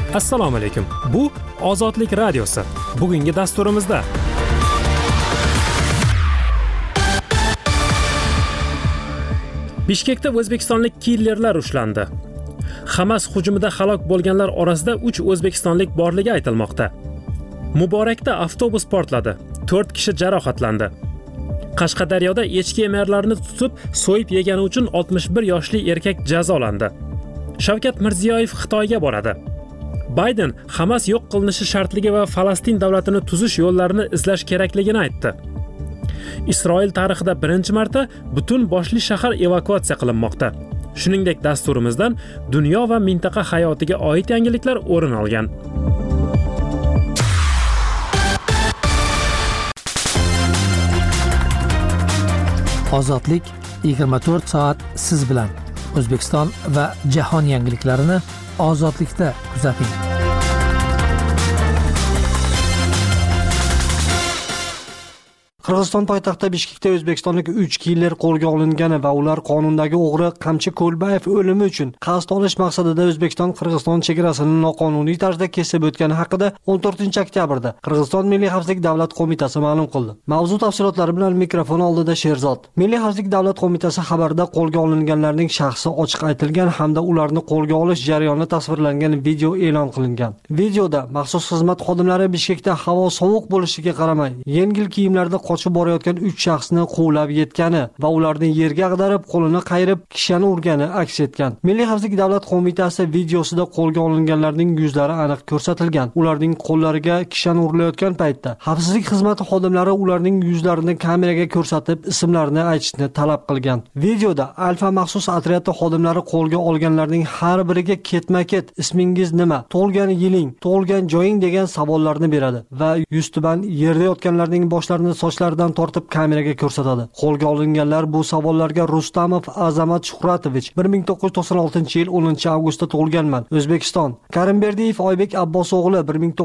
Assalomu alaykum. Bu Ozodlik radiosi. Bugungi dasturimizda Bishkekda o'zbekistonlik killerlar ushlandi. Hamas hujumida halok bo'lganlar orasida 3 o'zbekistonlik borligi aytilmoqda. Muborakda avtobus portladi. 4 kishi jarohatlandi. Qashqadaryoda echki emarlarini tutib, so'yib yegani uchun 61 yoshli erkak jazolandi. Shavkat Mirziyoyev Xitoyga boradi. Bayden Hamas yo'q qilinishi shartligi va Falastin davlatini tuzish yo'llarini izlash kerakligini aytdi. Isroil tarixida birinchi marta butun boshli shahar evakuatsiya qilinmoqda. Shuningdek, dasturimizdan dunyo va mintaqa hayotiga oid yangiliklar o'rin olgan. Ozodlik 24 soat siz bilan. O'zbekiston va jahon yangiliklarini Ozodlikda kuzating. Qirg'iziston poytaxti Bishkekda o'zbekistonlik 3 killer qo'lga olingani va ular qonundagi o'g'ri Qamchi Ko'lbayev o'limi uchun qasd olish maqsadida O'zbekiston-Qirg'iziston chegarasini noqonuniy tarzda kesib o'tgani haqida 14-oktyabrda Qirg'iziston Milliy xavfsizlik davlat qo'mitasi ma'lum qildi. Mavzu tafsilotlari bilan mikrofon oldida Sherzod. Milliy xavfsizlik davlat qo'mitasi xabarida qo'lga olinganlarning shaxsi ochiq aytilgan hamda ularni qo'lga olish jarayoni tasvirlangan video e'lon qilingan. Videoda maxsus xizmat xodimlari Bishkekda havo sovuq bo'lishiga qaramay, yengil kiyimlarda qochib borayotgan 3 shaxsni quvlab yetgani va ularni yerga ag'darib, qo'lini qayirib, kishani urgani aks etgan. Milliy xavfsizlik davlat qo'mitasi videosida qo'lga olinganlarning yuzlari aniq ko'rsatilgan. Ularning qo'llariga kishani urilayotgan paytda xavfsizlik xizmati xodimlari ularning yuzlarini kameraga ko'rsatib, ismlarini aytishni talab qilgan. Videoda Alfa maxsus otryadi xodimlari qo'lga olganlarning har biriga ketma-ket ismingiz nima, tug'ilgan yiling, tug'ilgan joying degan savollarni beradi va yuztuban yerda yotganlarning boshlarini sochlaridan tortib kameraga ko'rsatadi. Qo'lga olinganlar bu savollarga Rustamov Azamat Shuhratovich 1996-yil 10-avgustda tug'ilganman, O'zbekiston. Karimberdiyev Oybek Abbos o'g'li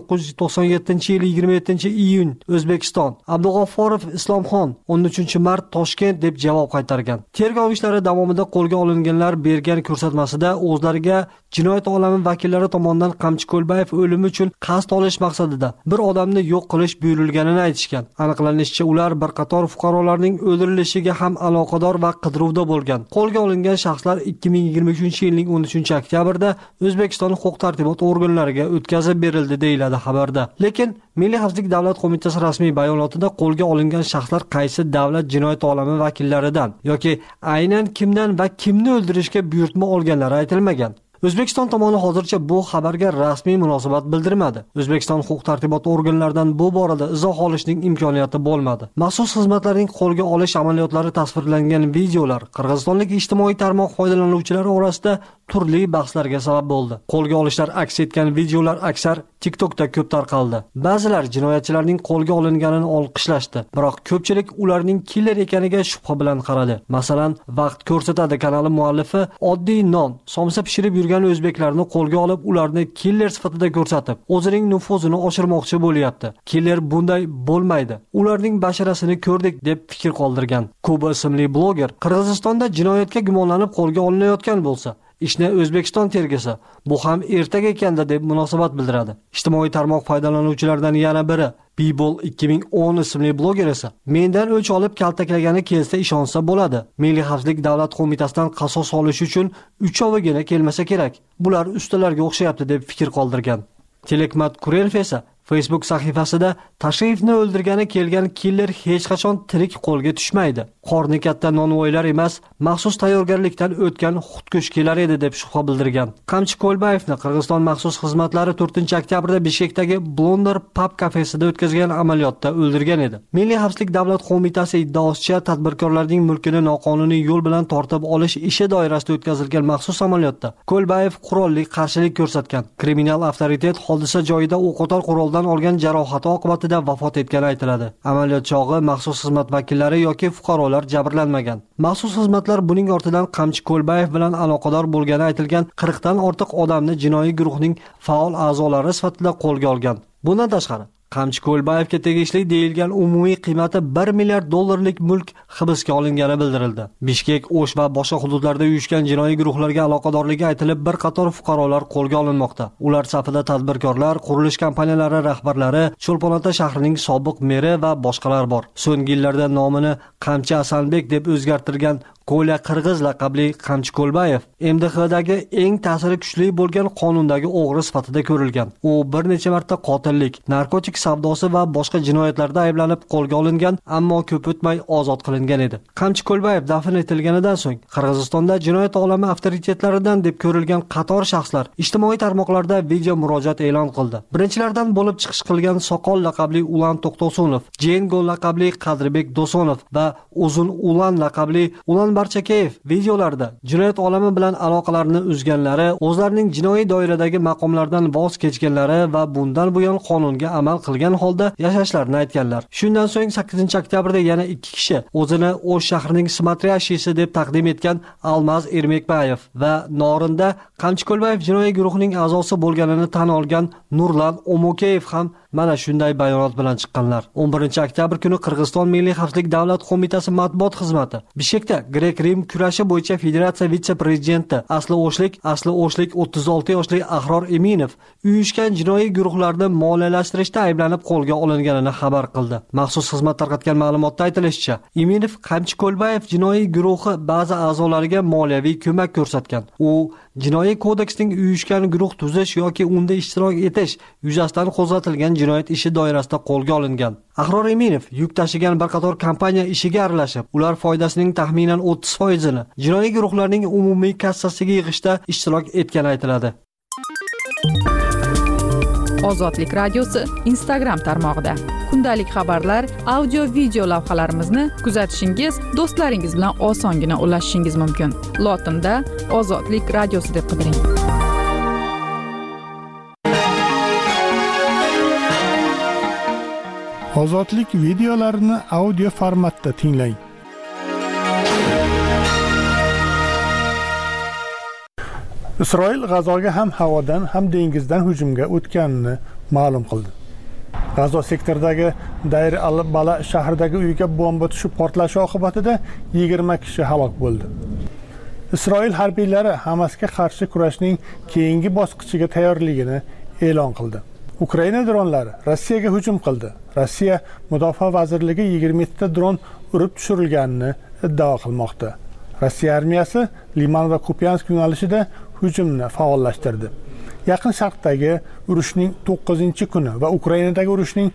1997-yil 27-iyun, O'zbekiston. Abdug'offorov Islomxon 13-mart Toshkent deb javob qaytargan. Tergov ishlari davomida qo'lga olinganlar bergan ko'rsatmasida o'zlariga jinoyat olami vakillari tomonidan Qamchi Ko'lbayev o'limi uchun qasd olish maqsadida bir odamni yo'q qilish buyurilganini aytishgan. Aniqlanishicha, ular bir qator fuqarolarning o'ldirilishiga ham aloqador va qidiruvda bo'lgan. Qo'lga olingan shaxslar 2023-yilning 13-oktyabrda O'zbekiston huquq-tartibot organlariga o'tkazib berildi deyiladi xabarda. Lekin Milliy xavfsizlik davlat qo'mitasi rasmiy bayonotida qo'lga olingan shaxslar qaysi davlat jinoyat olami vakillaridan yoki aynan kimdan va kimni o'ldirishga buyurtma olganlari aytilmagan. O'zbekiston tomoni hozircha bu xabarga rasmiy munosabat bildirmadi. O'zbekiston huquq-tartibot organlaridan bu borada izoh olishning imkoniyati bo'lmadi. Maxsus xizmatlarning qo'lga olish amaliyotlari tasvirlangan videolar qirg'izistonlik ijtimoiy tarmoq foydalanuvchilari orasida turli bahslarga sabab bo'ldi. Qo'lga olishlar aks etgan videolar aksar TikTokda ko'p tarqaldi. Ba'zilar jinoyatchilarning qo'lga olinganini olqishlashdi, biroq ko'pchilik ularning killer ekaniga shubha bilan qaradi. Masalan, Vaqt ko'rsatadi kanali muallifi oddiy non, somsa pishirib yurgan o'zbeklarni qo'lga olib, ularni killer sifatida ko'rsatib, o'zining nufuzini oshirmoqchi bo'lyapti. Killer bunday bo'lmaydi. Ularning basharasini ko'rdik deb fikr qoldirgan. Kuba ismli bloger Qirg'izistonda jinoyatga gumonlanib qo'lga olinayotgan bo'lsa, ishni O'zbekiston tergasa, bu ham ertaga ekanda deb munosabat bildiradi. Ijtimoiy tarmoq foydalanuvchilaridan yana biri Bibol 2010 ismli bloger esa mendan o'ch olib kaltaklagani kelsa ishonsa bo'ladi. Milliy xavfsizlik davlat qo'mitasidan qasos olish uchun 3-ovigina kelmasa kerak. Bular ustalarga o'xshayapti deb fikr qoldirgan. Telekmat Kurenov esa Facebook sahifasida Tashiyevni o'ldirgani kelgan killer hech qachon tirik qo'lga tushmaydi. Qorni katta nonvoylar emas, maxsus tayyorgarlikdan o'tgan xudkushkilar edi deb shubha bildirgan. Qamchi Ko'lbayevni Qirg'iziston maxsus xizmatlari 4-oktyabrda Bishkekdagi Blonder pub kafesida o'tkazgan amaliyotda o'ldirgan edi. Milliy xavfsizlik davlat qo'mitasi iddaosicha tadbirkorlarning mulkini noqonuniy yo'l bilan tortib olish ishi doirasida o'tkazilgan maxsus amaliyotda Ko'lbayev qurolli qarshilik ko'rsatgan. Kriminal avtoritet hodisa joyida o'qotar quroldan olgan jarohati oqibatida vafot etgani aytiladi. Amaliyot chog'i maxsus xizmat vakillari yoki fuqarolar jabrlanmagan. Maxsus xizmatlar buning ortidan Qamchi Ko'lbayev bilan aloqador bo'lgani aytilgan 40 dan ortiq odamni jinoiy guruhning faol a'zolari sifatida qo'lga olgan. Bundan tashqari, Qamchi Ko'lbayevga tegishli deyilgan umumiy qiymati 1 milliard dollarlik mulk hibsga olingani bildirildi. Bishkek, O'sh va boshqa hududlarda uyushgan jinoiy guruhlarga aloqadorligi aytilib, bir qator fuqarolar qo'lga olinmoqda. Ular safida tadbirkorlar, qurilish kompaniyalari rahbarlari, Cho'lpon-ota shahrining sobiq meri va boshqalar bor. So'nggi yillarda nomini Qamchi Asanbek deb o'zgartirgan Qo'la Qirg'iz laqabli Qamchi Ko'lbayev MDHdagi eng ta'siri kuchli bo'lgan qonundagi o'g'ri sifatida ko'rilgan. U bir necha marta qotillik, narkotik savdosi va boshqa jinoyatlarda ayblanib qo'lga olingan, ammo ko'p o'tmay ozod qilingan edi. Qamchi Ko'lbayev dafn etilganidan so'ng Qirg'izistonda jinoyat olami avtoritetlaridan deb ko'rilgan qator shaxslar ijtimoiy tarmoqlarda video murojaat e'lon qildi. Birinchilardan bo'lib chiqish qilgan Soqol laqabli Ulan To'xto'sonov, Jengo laqabli Qadrbek Dosonov va Uzun Ulan laqabli Ulan Barchakeyev videolarda jinoyat olami bilan aloqalarini uzganlari, o'zlarining jinoiy doiradagi maqomlardan voz kechganlari va bundan buyon qonunga amal qilgan holda yashashlarini aytganlar. Shundan so'ng 8-oktyabrda yana 2 kishi o'zini O'sh shahrining smatriyashisi deb taqdim etgan Almaz Ermekbayev va Norinda Qamchi Ko'lbayev jinoiy guruhining a'zosi bo'lganini tan olgan Nurlan Omokeyev ham mana shunday bayonot bilan chiqqanlar. 11-oktyabr kuni Qirg'iziston Milliy xavfsizlik davlat qo'mitasi matbuot xizmati Bishkekda Grek-Rim kurashi bo'yicha federatsiya vitse-prezidenti asli O'shlik 36 yoshli Ahror Eminov uyushgan jinoiy guruhlarni moliyalashtirishda ayblanib qo'lga olinganini xabar qildi. Maxsus xizmat tarqatgan ma'lumotda aytilishicha, Eminov Qamchi Ko'lbayev jinoiy guruhi ba'zi a'zolariga moliyaviy ko'mak ko'rsatgan. U Jinoiy kodeksning uyushgan guruh tuzish yoki unda ishtirok etish yuzasidan qo'zg'atilgan jinoyat ishi doirasida qo'lga olingan. Ahror Eminov yuk tashigan bir qator kompaniya ishiga aralashib, ular foydasining taxminan 30%ni jinoiy guruhlarning umumiy kassasiga yig'ishda ishtirok etgani aytiladi. Ozodlik radiosi Instagram tarmog'ida kundalik xabarlar, audio video lavhalarimizni kuzatishingiz, do'stlaringiz bilan osongina ulashishingiz mumkin. Lotinda Ozodlik radiosi deb qidiring. Ozodlik videolarini audio formatda tinglang. Isroil G'azoga ham havodan, ham dengizdan hujumga o'tganini ma'lum qildi. G'azo sektoridagi Dayr al-Bala shahridagi uyga bomba tushib portlashi oqibatida 20 kishi halok bo'ldi. Isroil harbiylari Hamasga qarshi kurashning keyingi bosqichiga tayyorligini e'lon qildi. Ukraina dronlari Rossiyaga hujum qildi. Rossiya Mudofaa vazirligi 27 ta dron urib tushirilganini iddao qilmoqda. Rossiya armiyasi Liman va Kupyansk yo'nalishida hujumni faollashtirdi. Yaqin Sharqdagi urushning 9-kuni va Ukrainadagi urushning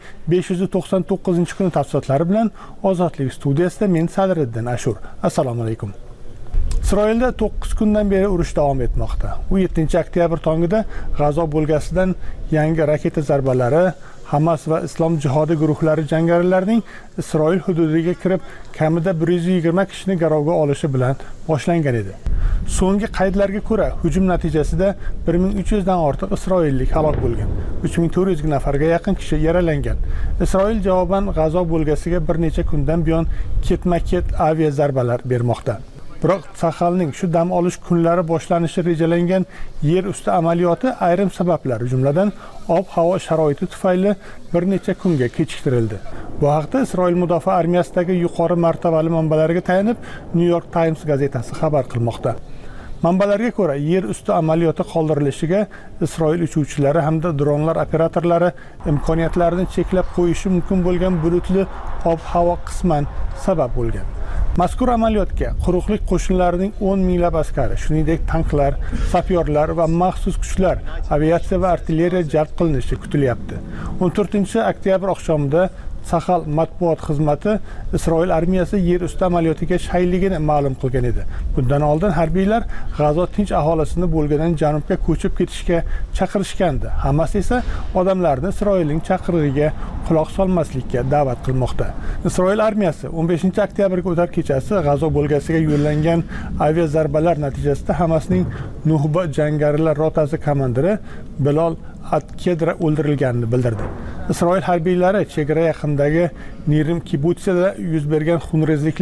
599-kuni tafsilotlari bilan Ozodlik studiyasida men Sadriddin Ashur. Assalomu alaykum. Isroilda 9 kundan beri urush davom etmoqda. U 7-oktyabr tongida G'azo bo'lgasidan yangi raketa zarbalari, Hamas va Islom jihodi guruhlari jangarilarining Isroil hududiga kirib, kamida 120 kishini garovga olishi bilan boshlangan edi. So'nggi qaydlarga ko'ra, hujum natijasida 1300 dan ortiq isroillik halok bo'lgan. 3400 nafarga yaqin kishi yaralangan. Isroil javoban G'azo bo'lgasiga bir necha kundan buyon ketma-ket aviya zarbalar bermoqda. Biroq Sahalning shu dam olish kunlari boshlanishi rejalangan yer usti amaliyoti ayrim sabablar, jumladan ob-havo sharoiti tufayli bir necha kunga kechiktirildi. Bu haqda Isroil mudofaa armiyasidagi yuqori martabali manbalarga tayanib New York Times gazetasi xabar qilmoqda. Manbalarga ko'ra, yer usti amaliyoti qoldirilishiga Isroil uchuvchilari hamda dronlar operatorlari imkoniyatlarini cheklab qo'yishi mumkin bo'lgan bulutli ob-havo qisman sabab bo'lgan. Mazkur amaliyotga quruqlik qo'shinlarining 10 minglab askari, shuningdek tanklar, sapyorlar va maxsus kuchlar, aviatsiya va artilleriya jalb qilinishi kutilyapti. 14-oktyabr oqshomida Sahal matbuot xizmati Isroil armiyasi yer usti amaliyotiga shayligini ma'lum qilgan edi. Bundan oldin harbiylar G'azo tinch aholisini bo'lgandan janubga ko'chib ketishga chaqirishgandi. Hamas esa odamlarni Isroilning chaqirig'iga quloq solmaslikka da'vat qilmoqda. Isroil armiyasi 15-oktyabrga o'tar kechasi G'azo bo'lgasiga yo'llangan aviya zarbalar natijasida Hamasning Nuhba jangarilar rotasi komandiri Bilol At-Kedra o'ldirilganini bildirdi. Isroil harbiylari chegara yaqinidagi Nirim kibutsida yuz bergan xunrezliklar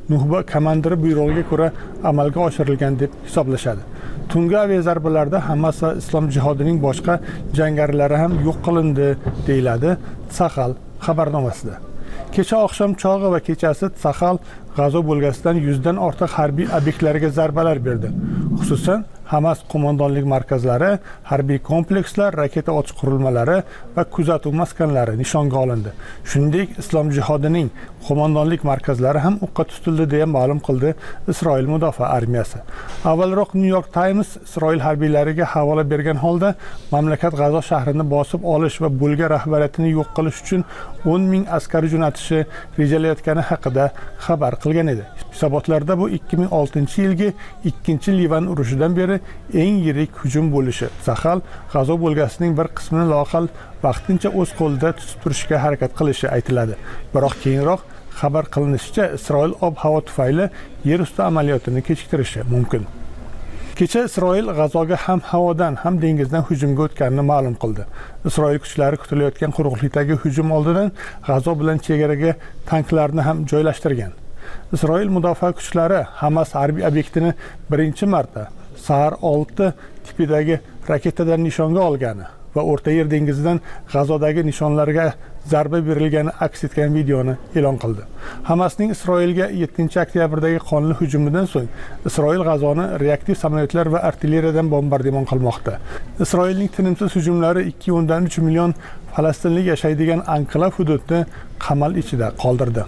Nuhba komandiri buyrug'iga ko'ra amalga oshirilgan deb hisoblashadi. Tungi aviazarbalarda Hamas va Islom jihodining boshqa jangarilari ham yo'q qilindi, deyiladi Tsahal xabarnomasida. Kecha oqshom chog'i va kechasi Tsahal G'azo bo'lgasidan 100 dan ortiq harbiy obyektlarga zarbalar berdi. Xususan, Hamas qo'mondonlik markazlari, harbiy komplekslar, raketa ochiq qurilmalari va kuzatuv maskanlari nishonga olindi. Shuningdek, Islom jihodining qo'mondonlik markazlari ham o'qqa tutildi deya ma'lum qildi Isroil mudofaa armiyasi. Avvalroq New York Times Isroil harbiylariga havola bergan holda mamlakat G'azo shahrini bosib olish va bo'lgan rahbariyatini yo'q qilish uchun 10 ming askar jo'natishi rejalayotgani haqida xabar qilgan edi. Hisobotlarda bu 2006-yilgi 2-Livan urushidan beri eng yirik hujum bo'lishi. Tsahal G'azo bo'lgasining bir qismini loqal vaqtincha o'z qo'lida tutib turishga harakat qilishi aytiladi. Biroq keyinroq xabar qilinishicha, Isroil ob-havo tufayli yer usti amaliyotini kechiktirishi mumkin. Kecha Isroil G'azoga ham havodan, ham dengizdan hujumga o'tganini ma'lum qildi. Isroil kuchlari kutilayotgan quruqlikdagi hujum oldidan G'azo bilan chegaraga tanklarni ham joylashtirgan. Isroil mudofaa kuchlari Hamas harbiy obyektini birinchi marta Sahar 6 tipidagi raketadan nishonga olgani va O'rta Yer dengizidan G'azodagi nishonlarga zarba berilgani aks etgan videoni e'lon qildi. Hamasning Isroilga 7-oktyabrdagi qonli hujumidan so'ng Isroil G'azoni reaktiv samolyotlar va artilleriyadan bombardimon qilmoqda. Isroilning tinimsiz hujumlari 2.3 million falastinlik yashaydigan anklav hududni qamal ichida qoldirdi.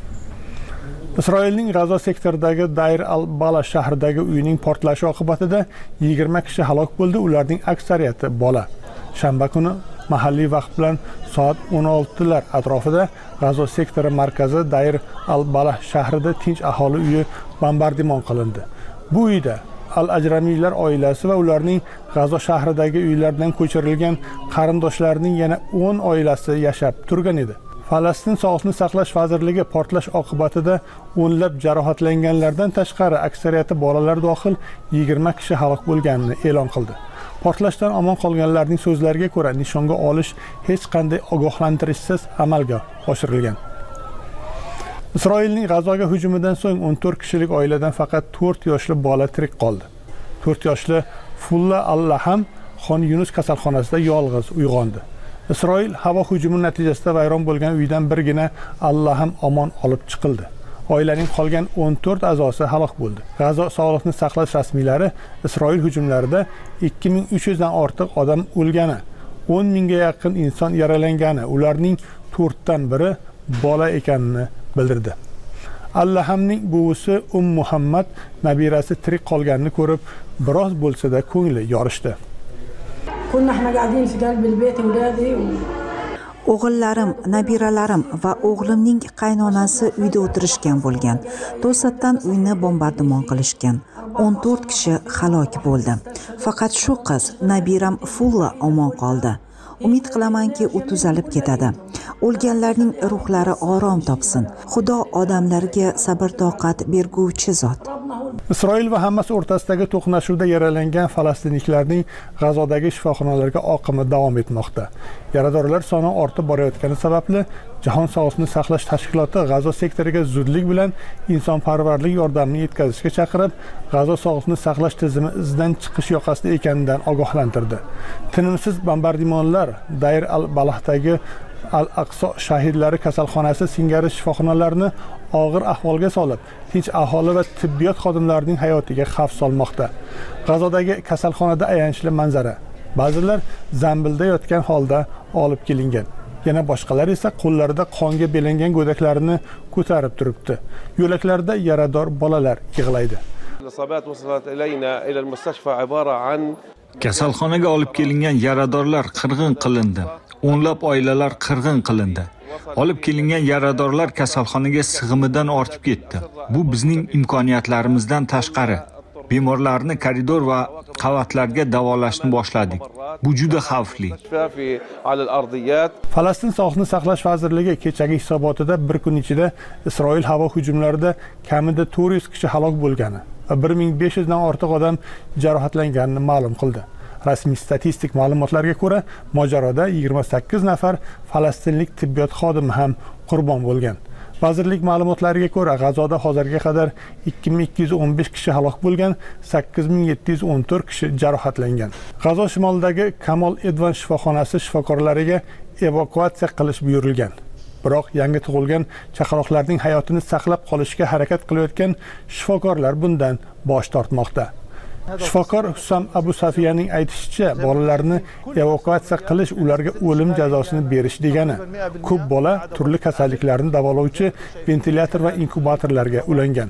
Isroilning G'azo sektoridagi Dair al-Bala shahridagi uyning portlashi oqibatida 20 kishi halok bo'ldi, ularning aksariyati bola. Shanba kuni mahalliy vaqt bilan soat 16lar atrofida G'azo sektori markazi Dair al-Bala shahrida tinch aholi uyi bombardimon qilindi. Bu uyda Al-Ajramiylar oilasi va ularning G'azo shahridagi uylardan ko'chirilgan qarindoshlarining yana 10 oilasi yashab turgan edi. Falastin Sog'liqni saqlash vazirligi portlash oqibatida o'nlab jarohatlanganlardan tashqari aksariyati bolalar dohil 20 kishi halok bo'lganini e'lon qildi. Portlashdan omon qolganlarning so'zlariga ko'ra, nishonga olish hech qanday ogohlantirishsiz amalga oshirilgan. Isroilning G'azoga hujumidan so'ng 14 kishilik oiladan faqat 4 yoshli bola tirik qoldi. 4 yoshli Fulla Allaham Xon Yunus kasalxonasida yolg'iz uyg'ondi. Isroil havo hujumi natijasida vayron bo'lgan uydan birgina Allaham omon olib chiqildi. Oilaning qolgan 14 a'zosi halok bo'ldi. G'azo sog'liqni saqlash rasmiylari Isroil hujumlarida 2300 dan ortiq odam o'lgani, 10 mingga yaqin inson yaralangani, ularning 4 dan biri bola ekanini bildirdi. Allahamning buvisi Muhammad nabirasi tirik qolganini ko'rib, biroz bo'lsa-da ko'ngli yorishdi. O'g'illarim, nabiralarim va o'g'limning qaynonasi uyda o'tirishgan bo'lgan. To'satdan uyni bombardimon qilishgan. 14 kishi halok bo'ldi. Faqat shu qiz, nabiram Fulla omon qoldi. Umid qilamanki, u tuzalib ketadi. O'lganlarning ruhlari orom topsin. Xudo odamlarga sabr-toqat berguvchi zot. Isroil va Hamas o'rtasidagi to'qnashuvda yaralangan falastinliklarning G'azodagi shifoxonalarga oqimi davom etmoqda. Yaradorlar soni ortib borayotgani sababli Jahon sog'liqni saqlash tashkiloti G'azo sektoriga zudlik bilan insonparvarlik yordamini yetkazishga chaqirib, G'azo sog'liqni saqlash tizimi izdan chiqish yoqasida ekanidan ogohlantirdi. Tinimsiz bombardimonlar Dair al-Balahdagi Al-Aqso shahidlari kasalxonasi singari shifoxonalarni og'ir ahvolga solib, tinch aholi va tibbiyot xodimlarining hayotiga xavf solmoqda. G'azodagi kasalxonada ayanchli manzara. Ba'zilar zambilda yotgan holda olib kelingan. Yana boshqalar esa qo'llarida qonga belangan go'daklarini ko'tarib turibdi. Yo'laklarda yarador bolalar yig'laydi. Kasalxonaga olib kelingan yaradorlar qirg'in qilindi. O'nlab oilalar qirg'in qilindi. Olib kelingan yaradorlar kasalxonaga sig'imidan ortib ketdi. Bu bizning imkoniyatlarimizdan tashqari. Bemorlarni koridor va qavatlarga davolashni boshladik. Bu juda xavfli. Falastin Sog'liqni saqlash vazirligi kechagi hisobotida bir kun ichida Isroil havo hujumlarida kamida 400 kishi halok bo'lgani va 1500 dan ortiq odam jarohatlanganini ma'lum qildi. Rasmiy statistik ma'lumotlarga ko'ra, mojaroda 28 nafar falastinlik tibbiyot xodimi ham qurbon bo'lgan. Vazirlik ma'lumotlariga ko'ra, G'azoda hozirga qadar 2215 kishi halok bo'lgan, 8714 kishi jarohatlangan. G'azo shimolidagi Kamol Edvan shifoxonasi shifokorlariga evakuatsiya qilish buyurilgan. Biroq yangi tug'ilgan chaqaloqlarning hayotini saqlab qolishga harakat qilayotgan shifokorlar bundan bosh tortmoqda. Shifokor Hussam Abu Safiyaning aytishicha, bolalarni evakuatsiya qilish ularga o'lim jazosini berish degani. Ko'p bola turli kasalliklarni davolovchi ventilyator va inkubatorlarga ulangan.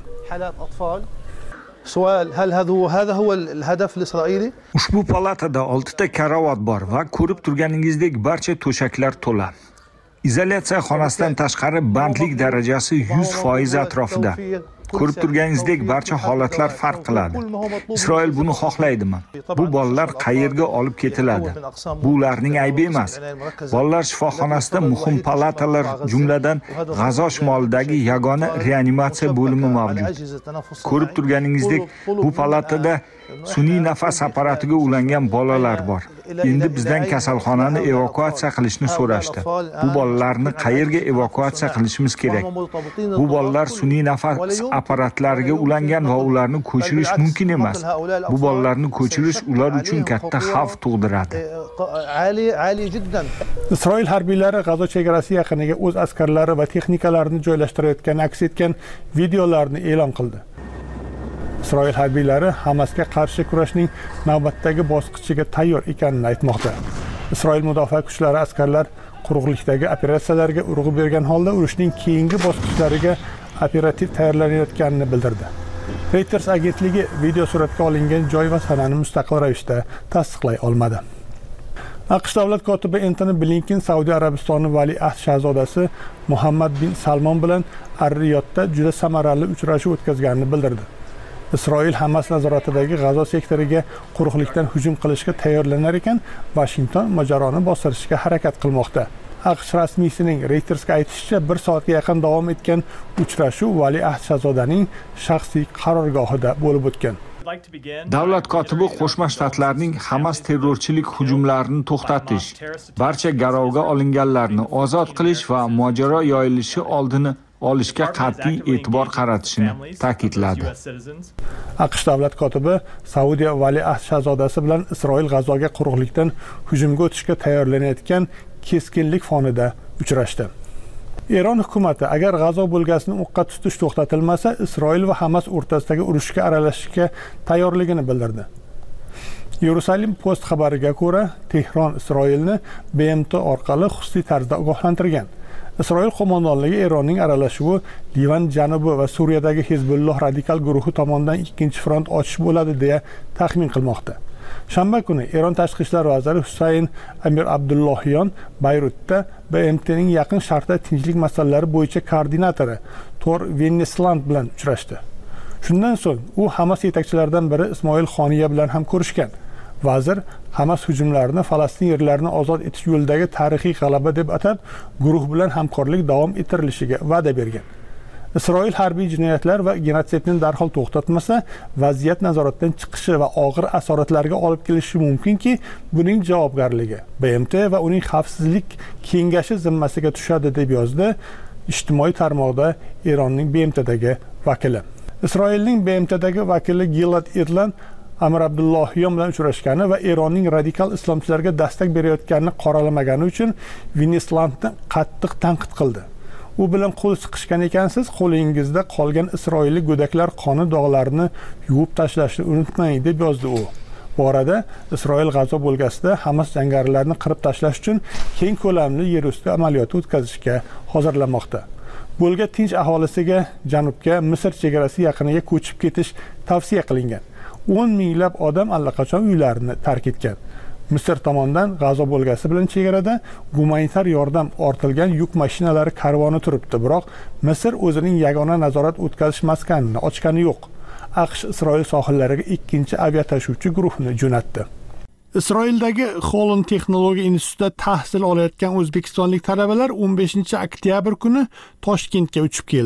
Ushbu palatada 6 ta karavot bor va ko'rib turganingizdek barcha to'shaklar to'la. Izolyatsiya xonasidan tashqari bandlik darajasi 100% atrofida. Ko'rib turganingizdek barcha holatlar farq qiladi. Isroil buni xohlaydimi? Bu bolalar qayerga olib ketiladi? Bu ularning aybi emas. Bolalar shifoxonasida muhim palatalar, jumladan G'azo shimolidagi yagona reanimatsiya bo'limi mavjud. Ko'rib turganingizdek bu palatada sun'iy nafas apparatiga ulangan bolalar bor. Endi bizdan kasalxonani evakuatsiya qilishni so'rashdi. Bu bolalarni qayerga evakuatsiya qilishimiz kerak? Bu bolalar sun'iy nafas apparatlariga ulangan va ularni ko'chirish mumkin emas. Bu bolalarni ko'chirish ular uchun katta xavf tug'diradi. Isroil harbiylari G'azo chegarasi yaqiniga o'z askarlari va texnikalarini joylashtirayotgani aks etgan videolarni e'lon qildi. Isroil harbiylari Hamasga qarshi kurashning navbatdagi bosqichiga tayyor ekanini aytmoqda. Isroil mudofaa kuchlari askarlar quruqlikdagi operatsiyalarga urg'u bergan holda urushning keyingi bosqichlariga operativ tayyorlanayotganini bildirdi. Reuters agentligi video suratga olingan joy va sanani mustaqil ravishda tasdiqlay olmadi. AQSh davlat kotibi Antony Blinken Saudiya Arabistoni valiahd shahzodasi Muhammad bin Salmon bilan Ar-Riyodda juda samarali uchrashuv o'tkazganini bildirdi. Isroil Hamas nazoratidagi G'azo sektoriga quruqlikdan hujum qilishga tayyorlanar ekan, Washington mojaroni bostirishga harakat qilmoqda. AQSh rasmiysining Reutersga aytishicha, 1 soatga yaqin davom etgan uchrashuv valiahd shahzodaning shaxsiy qarorgohida bo'lib o'tgan. Davlat kotibi Qo'shma Shtatlarning Hamas terrorchilik hujumlarini to'xtatish, barcha garovga olinganlarni ozod qilish va mojaro yoyilishi oldini olishga qat'iy e'tibor qaratishini ta'kidladi. AQSh davlat kotibi Saudiya valiahd shahzodasi bilan Isroil G'azoga quruqlikdan hujumga o'tishga tayyorlanayotgan keskinlik fonida uchrashdi. Eron hukumati agar G'azo bo'lgasini o'qqa tutish to'xtatilmasa, Isroil va Hamas o'rtasidagi urushga aralashishga tayyorligini bildirdi. Yerusalim Post xabariga ko'ra, Tehron Isroilni BMT orqali xususiy tarzda ogohlantirgan. Isroil qo'mondonligi Eronning aralashuvi Livan janubi va Suriyadagi Hezbolloh radikal guruhi tomonidan ikkinchi front ochish bo'ladi deya taxmin qilmoqda. Shanba kuni Eron tashqi ishlar vaziri Husayn Amir Abdullohiyon Bayrutda BMTning yaqin sharqda tinchlik masalalari bo'yicha koordinatori Tor Vennesland bilan uchrashdi. Shundan so'ng u Hamas yetakchilaridan biri Ismoil Xoniya bilan ham ko'rishgan. Vazir Hamas hujumlarini Falastin yerlarini ozod etish yo'lidagi tarixiy g'alaba deb atab, guruh bilan hamkorlik davom ettirilishiga va'da bergan. Isroil harbiy jinoyatlar va genotsidni darhol to'xtatmasa, vaziyat nazoratdan chiqishi va og'ir asoratlarga olib kelishi mumkinki, buning javobgarligi BMT va uning xavfsizlik kengashi zimmasiga tushadi deb yozdi ijtimoiy tarmoqda Eronning BMTdagi vakili. Isroilning BMTdagi vakili Gilad Erlan Amir Abdullohiyon bilan uchrashgani va Eronning radikal islomchilarga dastak berayotganini qoralamagani uchun Venneslandni qattiq tanqid qildi. U bilan qo'l siqishgan ekansiz, qo'lingizda qolgan isroillik go'daklar qoni dog'larini yuvib tashlashni unutmang deb yozdi u. Bu orada Isroil G'azo bo'lgasida Hamas jangarilarni qirib tashlash uchun keng ko'lamli yer usti amaliyoti o'tkazishga hozirlanmoqda. Bo'lga tinch aholisiga janubga Misr chegarasi yaqiniga ko'chib ketish tavsiya qilingan. 10 minglab odam allaqachon uylarini tark etgan. Misr tomonidan G'azo bo'lgasi bilan chegarada gumanitar yordam ortilgan yuk mashinalari karvoni turibdi, biroq Misr o'zining yagona nazorat o'tkazish maskanini ochgani yo'q. AQSh Isroil sohillariga ikkinchi aviatashuvchi guruhni jo'natdi. Isroildagi Holland texnologiya institutida tahsil olayotgan o'zbekistonlik talabalar 15 oktyabr kuni Toshkentga uchib keldi.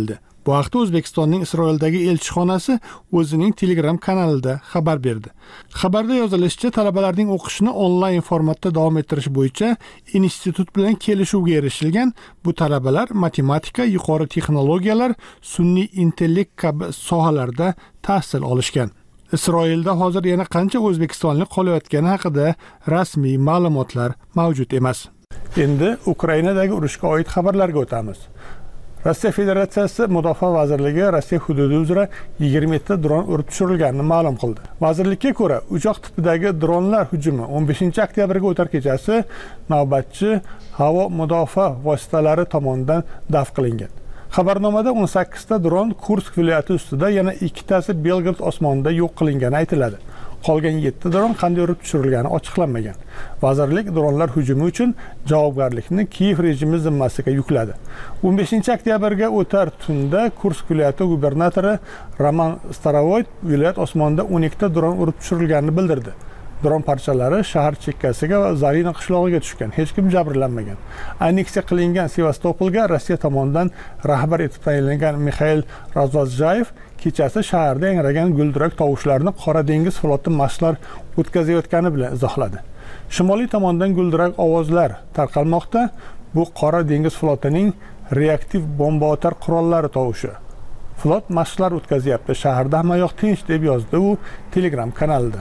Bu haqda O'zbekistonning Isroildagi elchixonasi o'zining Telegram kanalida xabar berdi. Xabarda yozilishicha, talabalarning o'qishini onlayn formatda davom ettirish bo'yicha institut bilan kelishuvga erishilgan. Bu talabalar matematika, yuqori texnologiyalar, sun'iy intellekt kabi sohalarda tahsil olishgan. Isroilda hozir yana qancha o'zbekistonlik qolayotgani haqida rasmiy ma'lumotlar mavjud emas. Endi Ukrainadagi urushga oid xabarlarga o'tamiz. Rossiya Federatsiyasi Mudofaa vazirligi Rossiya hududi uzra 27 ta dron urib tushirilganini ma'lum qildi. Vazirlikka ko'ra, uchoq tipidagi dronlar hujumi 15-oktyabrga o'tar kechasi navbatchi havo mudofaa vositalari tomonidan daf qilingan. Xabarnomada 18 ta dron Kursk viloyati ustida, yana 2 tasi Belgrad osmonida yo'q qilingani aytiladi. Qolgan 7 dron qanday urib tushirilgani ochiqlanmagan. Vazirlik dronlar hujumi uchun javobgarlikni Kiyev rejimi zimmasiga yukladi. 15-oktyabrga o'tar tunda Kursk viloyati gubernatori Roman Starovoyt viloyat osmonida 12 ta dron urib tushirilganini bildirdi. Dron parchalari shahar chekkasiga va Zarina qishlog'iga tushgan. Hech kim jabrlanmagan. Anneksiya qilingan Sevastopolga Rossiya tomonidan rahbar etib tayinlangan Mikhail Razvozjayev kechasi shaharda yangragan guldurak tovushlarni Qora dengiz floti mashqlar o'tkazayotgani bilan izohladi. Shimoliy tomondan guldurak ovozlar tarqalmoqda. Bu Qora dengiz flotining reaktiv bomba otar qurollari tovushi. Flot mashqlar o'tkazyapti. Shaharda hammayoq tinch deb yozdi u Telegram kanalida.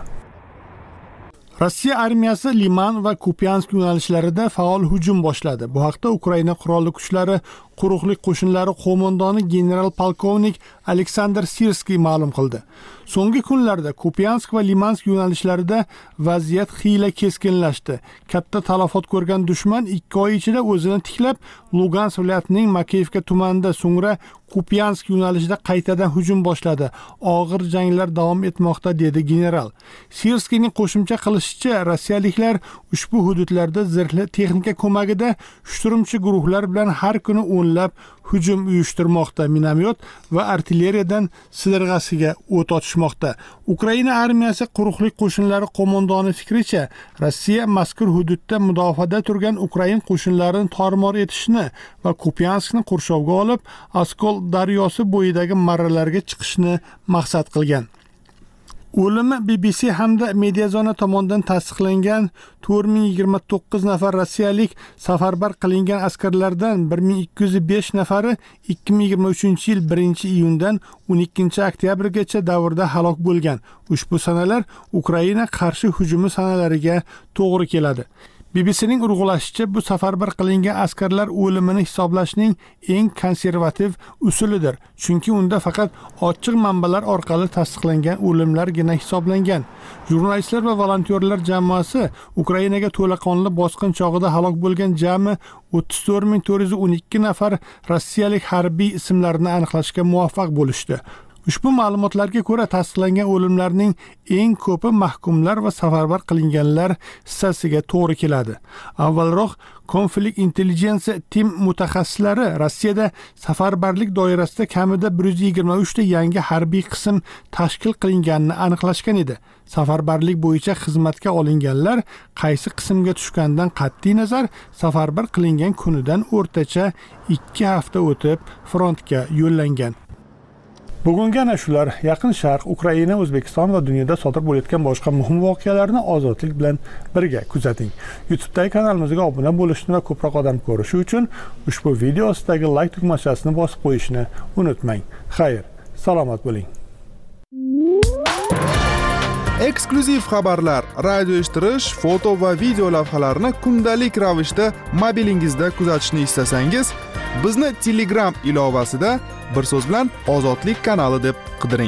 Rossiya armiyasi Liman va Kupiansk yo'nalishlarida faol hujum boshladi. Bu haqda Ukraina qurolli kuchlari quruqlik qo'shinlari qo'mondoni general-polkovnik Aleksandr Sirskiy ma'lum qildi. So'nggi kunlarda Kupiansk va Limansk yo'nalishlarida vaziyat xiyla keskinlashdi. Katta talafot ko'rgan dushman 2 oy ichida o'zini tiklab, Lugansk viloyatining Makeyevka tumanida, so'ngra Kupiansk yo'nalishida qaytadan hujum boshladi. Og'ir janglar davom etmoqda, dedi general. Sirskiyning qo'shimcha qilishicha, rossiyaliklar ushbu hududlarda zirhli texnika ko'magida shturmchi guruhlar bilan har kuni o'nlab hujum uyushtirmoqda. Minomyot va artilleriyadan sidirg'asiga o't ochishmoqda. Ukraina armiyasi quruqlik qo'shinlari qo'mondoni fikricha, Rossiya mazkur hududda mudofaada turgan Ukrain qo'shinlarini tormor etishni va Kupianskni qurshovga olib, Oskol daryosi bo'yidagi marralarga chiqishni maqsad qilgan. O'limi BBC hamda Mediazona tomonidan tasdiqlangan 4029 nafar rossiyalik safarbar qilingan askarlardan 1205 nafari 2023-yil 1-iyundan 12-oktyabrgacha davrda halok bo'lgan. Ushbu sanalar Ukraina qarshi hujumi sanalariga to'g'ri keladi. BBCning urg'ulashicha, bu safarbar qilingan askarlar o'limini hisoblashning eng konservativ usulidir, chunki unda faqat ochiq manbalar orqali tasdiqlangan o'limlargina hisoblangan. Jurnalistlar va volontyorlar jamoasi Ukrainaga to'laqonli bosqin chog'ida halok bo'lgan jami 34412 nafar rossiyalik harbiy ismlarini aniqlashga muvaffaq bo'lishdi. Ushbu ma'lumotlarga ko'ra, tasdiqlangan o'limlarning eng ko'pi mahkumlar va safarbar qilinganlar hissasiga to'g'ri keladi. Avvalroq Konflikt Intelligensiya Team mutaxassislari Rossiyada safarbarlik doirasida kamida 123 ta yangi harbiy qism tashkil qilinganini aniqlashgan edi. Safarbarlik bo'yicha xizmatga olinganlar qaysi qismga tushgandan qat'iy nazar, safarbar qilingan kunidan o'rtacha 2 hafta o'tib frontga yo'llangan. Bugungi ana shular. Yaqin Sharq, Ukraina, O'zbekiston va dunyoda sodir bo'layotgan boshqa muhim voqealarni ozodlik bilan birga kuzating. YouTube'dagi kanalimizga obuna bo'lishni va ko'proq odam ko'rishi uchun ushbu video ostidagi like tugmachasini bosib qo'yishni unutmang. Xayr, salomat bo'ling. Eksklyuziv xabarlar, radio eshittirish, foto va video lavhalarni kundalik ravishda mobilingizda kuzatishni istasangiz, bizni Telegram ilovasida bir so'z bilan Ozodlik kanali deb qidiring.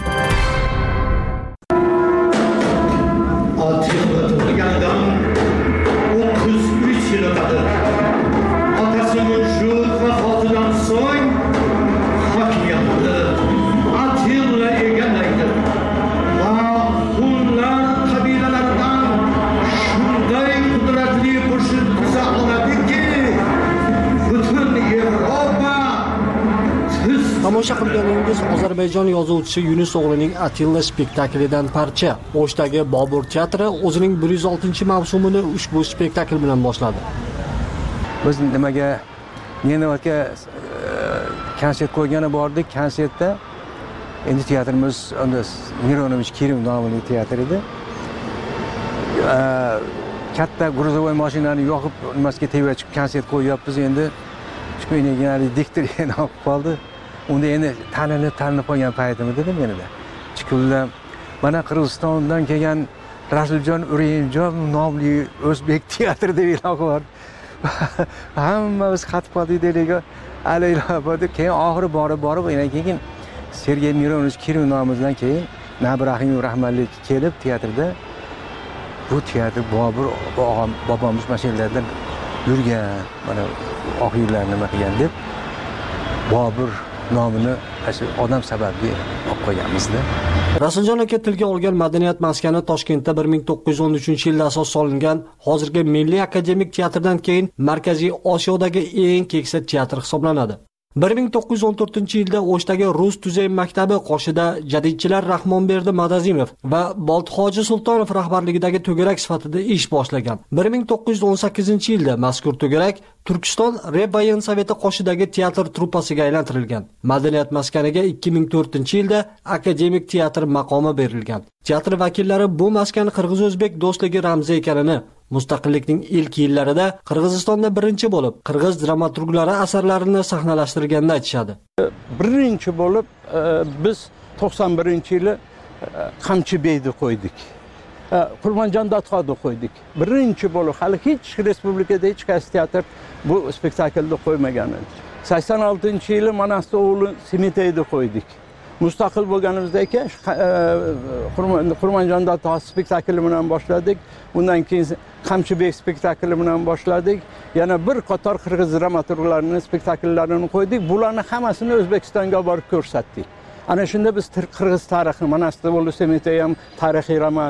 Tomosha qilganingiz Ozarbayjon yozuvchisi Yunus o'g'lining Atilla spektaklidan parcha. O'shdagi Bobur teatri o'zining 106-mavsumini ushbu spektakl bilan boshladi. Biz nimaga konsert qo'ygani bordik. Konsertda endi teatrimiz Mironovich Kirim nomli teatr edi. Katta gruzovoy mashinani yoqib nimasiga tegib konsert qo'yyapmiz. Endi chiqmaydiganlik diktor yana olib qoldi. Unda endi tanilib qolgan paytim dedim menida. Chiqildim. Mana Qirg'izistondan kelgan Rasuljon Urinjon nomli o'zbek teatri deb e'lon qildi. Hammamiz qatib qoldik deydiga. Alaylar keyin oxiri borib keyin Sergey Mironovich Kirim nomidan keyin Nabrahimov rahmatli kelib teatrda bu teatr Bobur bobomiz mashinlardan yurgan, mana oq yillarni nima qilgan deb Bobur nomini odam sababli olib qo'yganmizda. Rasuljon aka tilga olgan madaniyat maskani Toshkentda 1913-yilda asos solingan, hozirgi Milliy akademik teatrdan keyin Markaziy Osiyodagi eng keksa teatr hisoblanadi. 1914-yilda O'shdagi Rus tuzay maktabi qoshida jadidchilar Rahmonberdi Madazimov va Boltixoji Sultonov rahbarligidagi to'garak sifatida ish boshlagan. 1918-yilda mazkur to'garak Turkiston Rebayan Soveti qoshidagi teatr truppasiga aylantirilgan. Madaniyat maskaniga 2004-yilda akademik teatr maqomi berilgan. Teatr vakillari bu maskan qirg'iz-o'zbek do'stligi ramzi ekanini, mustaqillikning ilk yillarida Qirg'izistonda birinchi bo'lib qirg'iz dramaturglari asarlarini sahnalashtirganini aytishadi. Birinchi bo'lib biz 91-yili Qamchibeyni qo'ydik. Qurmonjon Dodxonni qo'ydik. Birinchi bo'lib hali hech respublikada hech qaysi teatr bu spektaklni qo'ymagan edi. 86-yili Manasovli Simiteyni qo'ydik. Mustaqil bo'lganimizdan keyin Qurmonjon Dodxon spektakli bilan boshladik. Undan keyin Qamchibek spektakli bilan boshladik. Yana bir qator qirg'iz dramaturglarining spektaklarini qo'ydik. Bularni hammasini O'zbekistonga borib ko'rsatdik. Ana shunda biz qirg'iz tarixi, Manasovli Simitey ham tarixiy roman,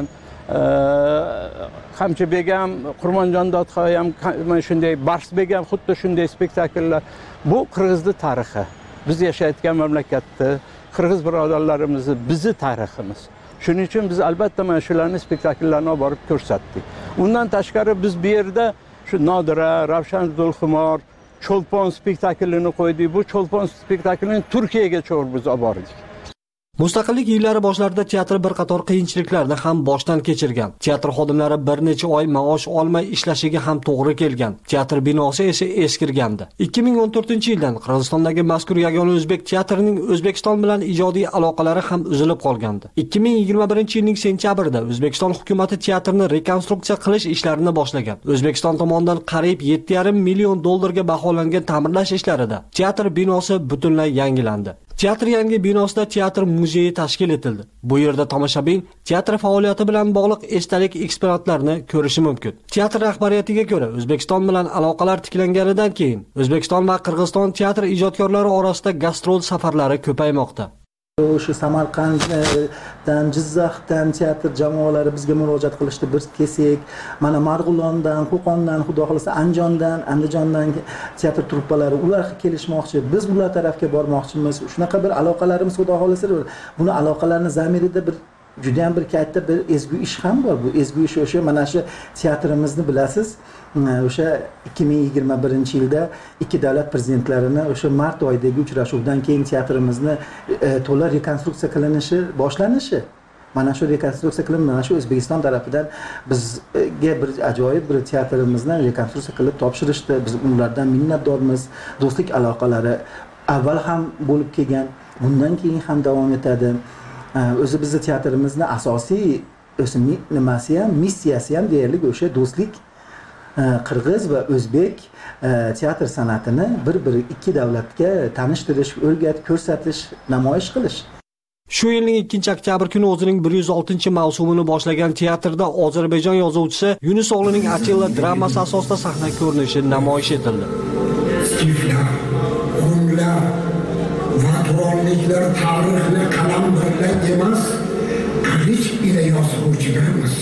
Qamchibek ham, Qurmonjon Dodxon ham mana shunday, Barsbek ham xuddi shunday spektakllar. Bu qirg'izning tarixi. Biz yashayotgan mamlakatda qirg'iz birodarlarimizni, bizi tariximiz. Shuning uchun biz albatta mana shularni spektakllarni olib borib ko'rsatdik. Undan tashqari biz bu yerda shu Nodira, Ravshan Zulxumor, Cho'lpon spektaklini qo'ydik. Bu Cho'lpon spektaklini Turkiyaga biz olib bordik. Mustaqillik yillari boshlarida teatr bir qator qiyinchiliklarni ham boshdan kechirgan. Teatr xodimlari bir necha oy maosh olmay ishlashiga ham to'g'ri kelgan. Teatr binosi esa eskirgandi. 2014-yildan Qirg'izistondagi mazkur yagona o'zbek teatrining O'zbekiston bilan ijodiy aloqalari ham uzilib qolgandi. 2021-yilning sentyabrida O'zbekiston hukumatı teatrni rekonstruksiya qilish ishlarini boshlagan. O'zbekiston tomonidan qariyb 7,5 million dollarga baholangan ta'mirlash ishlarida teatr binosi butunlay yangilandi. Teatr yangi binosida teatr muzeyi tashkil etildi. Bu yerda tomoshabin teatr faoliyati bilan bog'liq esdalik eksponatlarini ko'rishi mumkin. Teatr rahbariyatiga ko'ra, O'zbekiston bilan aloqalar tiklanganidan keyin O'zbekiston va Qirg'iziston teatr ijodkorlari orasida gastrol safarlari ko'paymoqda. O'sha Samarqanddan, Jizzaxdan teatr jamoalari bizga murojaat qilishdi. Biz kelsak, mana Marg'ilondan, Qo'qondan, xudo xolasa Andijondan, Andijondan teatr truppalari ular kelishmoqchi. Biz ular tarafga bormoqchimiz. Shunaqa bir aloqalarimiz xudo xolasa. Buni aloqalarni zamirida bir juda ham bir katta bir ezgu ish ham bor. Bu ezgu ish o'sha mana shu teatrimizni bilasiz. O'sha 2021-yilda ikki davlat prezidentlarini o'sha mart oyidagi uchrashuvdan keyin teatrimizni to'la rekonstruksiya qilinishi boshlanishi. Mana shu rekonstruksiya qilinib, mana shu O'zbekiston tarafidan bizga bir ajoyib bir teatrimizni rekonstruksiya qilib topshirishdi. Biz ulardan minnatdormiz. Do'stlik aloqalari avval ham bo'lib kelgan, bundan keyin ham davom etadi. O'zi bizning teatrimizni asosiy nimasi ham, missiyasi ham deyarli o'sha do'stlik, qirg'iz va o'zbek teatr san'atini bir-biri ikki davlatga tanishtirish, o'rgat, ko'rsatish, namoyish qilish. Shu yilning 2-oktyabr kuni o'zining 106-mavsumini boshlagan teatrda Ozarbayjon yozuvchisi Yunus o'g'lining Atilla dramasi asosida sahna ko'rinishi namoyish etildi. Stiflar, rumlar va turonliklar tarixni qalam bilan emas, qilich ila yozuvchilarimiz.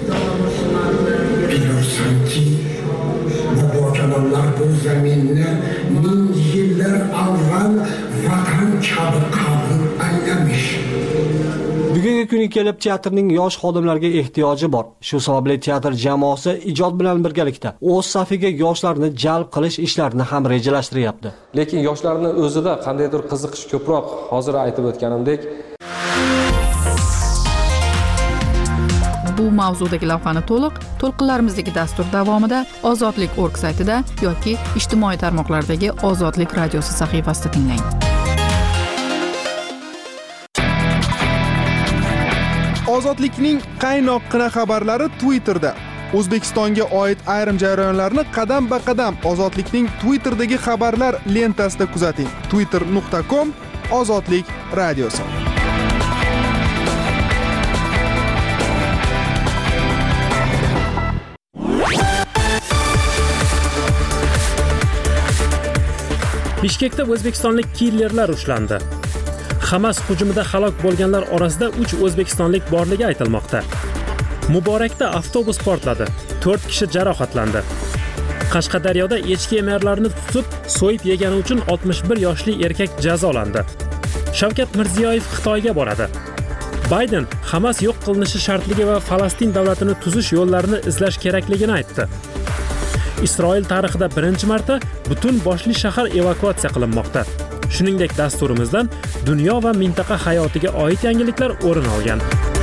Bilursanki, bobojonlar bu zaminni ming yillar avval vatan kabi qabul aylamış. Bugungi kunga kelib teatrning yosh xodimlarga ehtiyoji bor. Shu sababli teatr jamoasi ijod bilan birgalikda o'z safiga yoshlarni jalb qilish ishlarini ham rejalashtiryapti. Lekin yoshlarni o'zida qandaydir qiziqish ko'proq, hozir aytib o'tganimdek. Bu mavzudagi lavhani to'lqinlarimizdagi dastur davomida Ozodlik.org saytida yoki ijtimoiy tarmoqlardagi Ozodlik radiosi sahifasida tinglang. Ozodlikning qaynoqqina xabarlari Twitterda. O'zbekistonga oid ayrim jarayonlarni qadam-ba-qadam Ozodlikning Twitter'dagi xabarlar lentasida kuzating. twitter.com/Ozodlik radiosi. Bishkekda o'zbekistonlik killerlar ushlandi. Hamas hujumida halok bo'lganlar orasida 3 o'zbekistonlik borligi aytilmoqda. Muborakda avtobus portladi. 4 kishi jarohatlandi. Qashqadaryoda echki emarlarini tutib, so'yib yegani uchun 61 yoshli erkak jazolandi. Shavkat Mirziyoyev Xitoyga boradi. Bayden Hamas yo'q qilinishi shartligi va Falastin davlatini tuzish yo'llarini izlash kerakligini aytdi. Isroil tarixida birinchi marta butun boshli shahar evakuatsiya qilinmoqda. Shuningdek, dasturimizdan dunyo va mintaqa hayotiga oid yangiliklar o'rin olgan.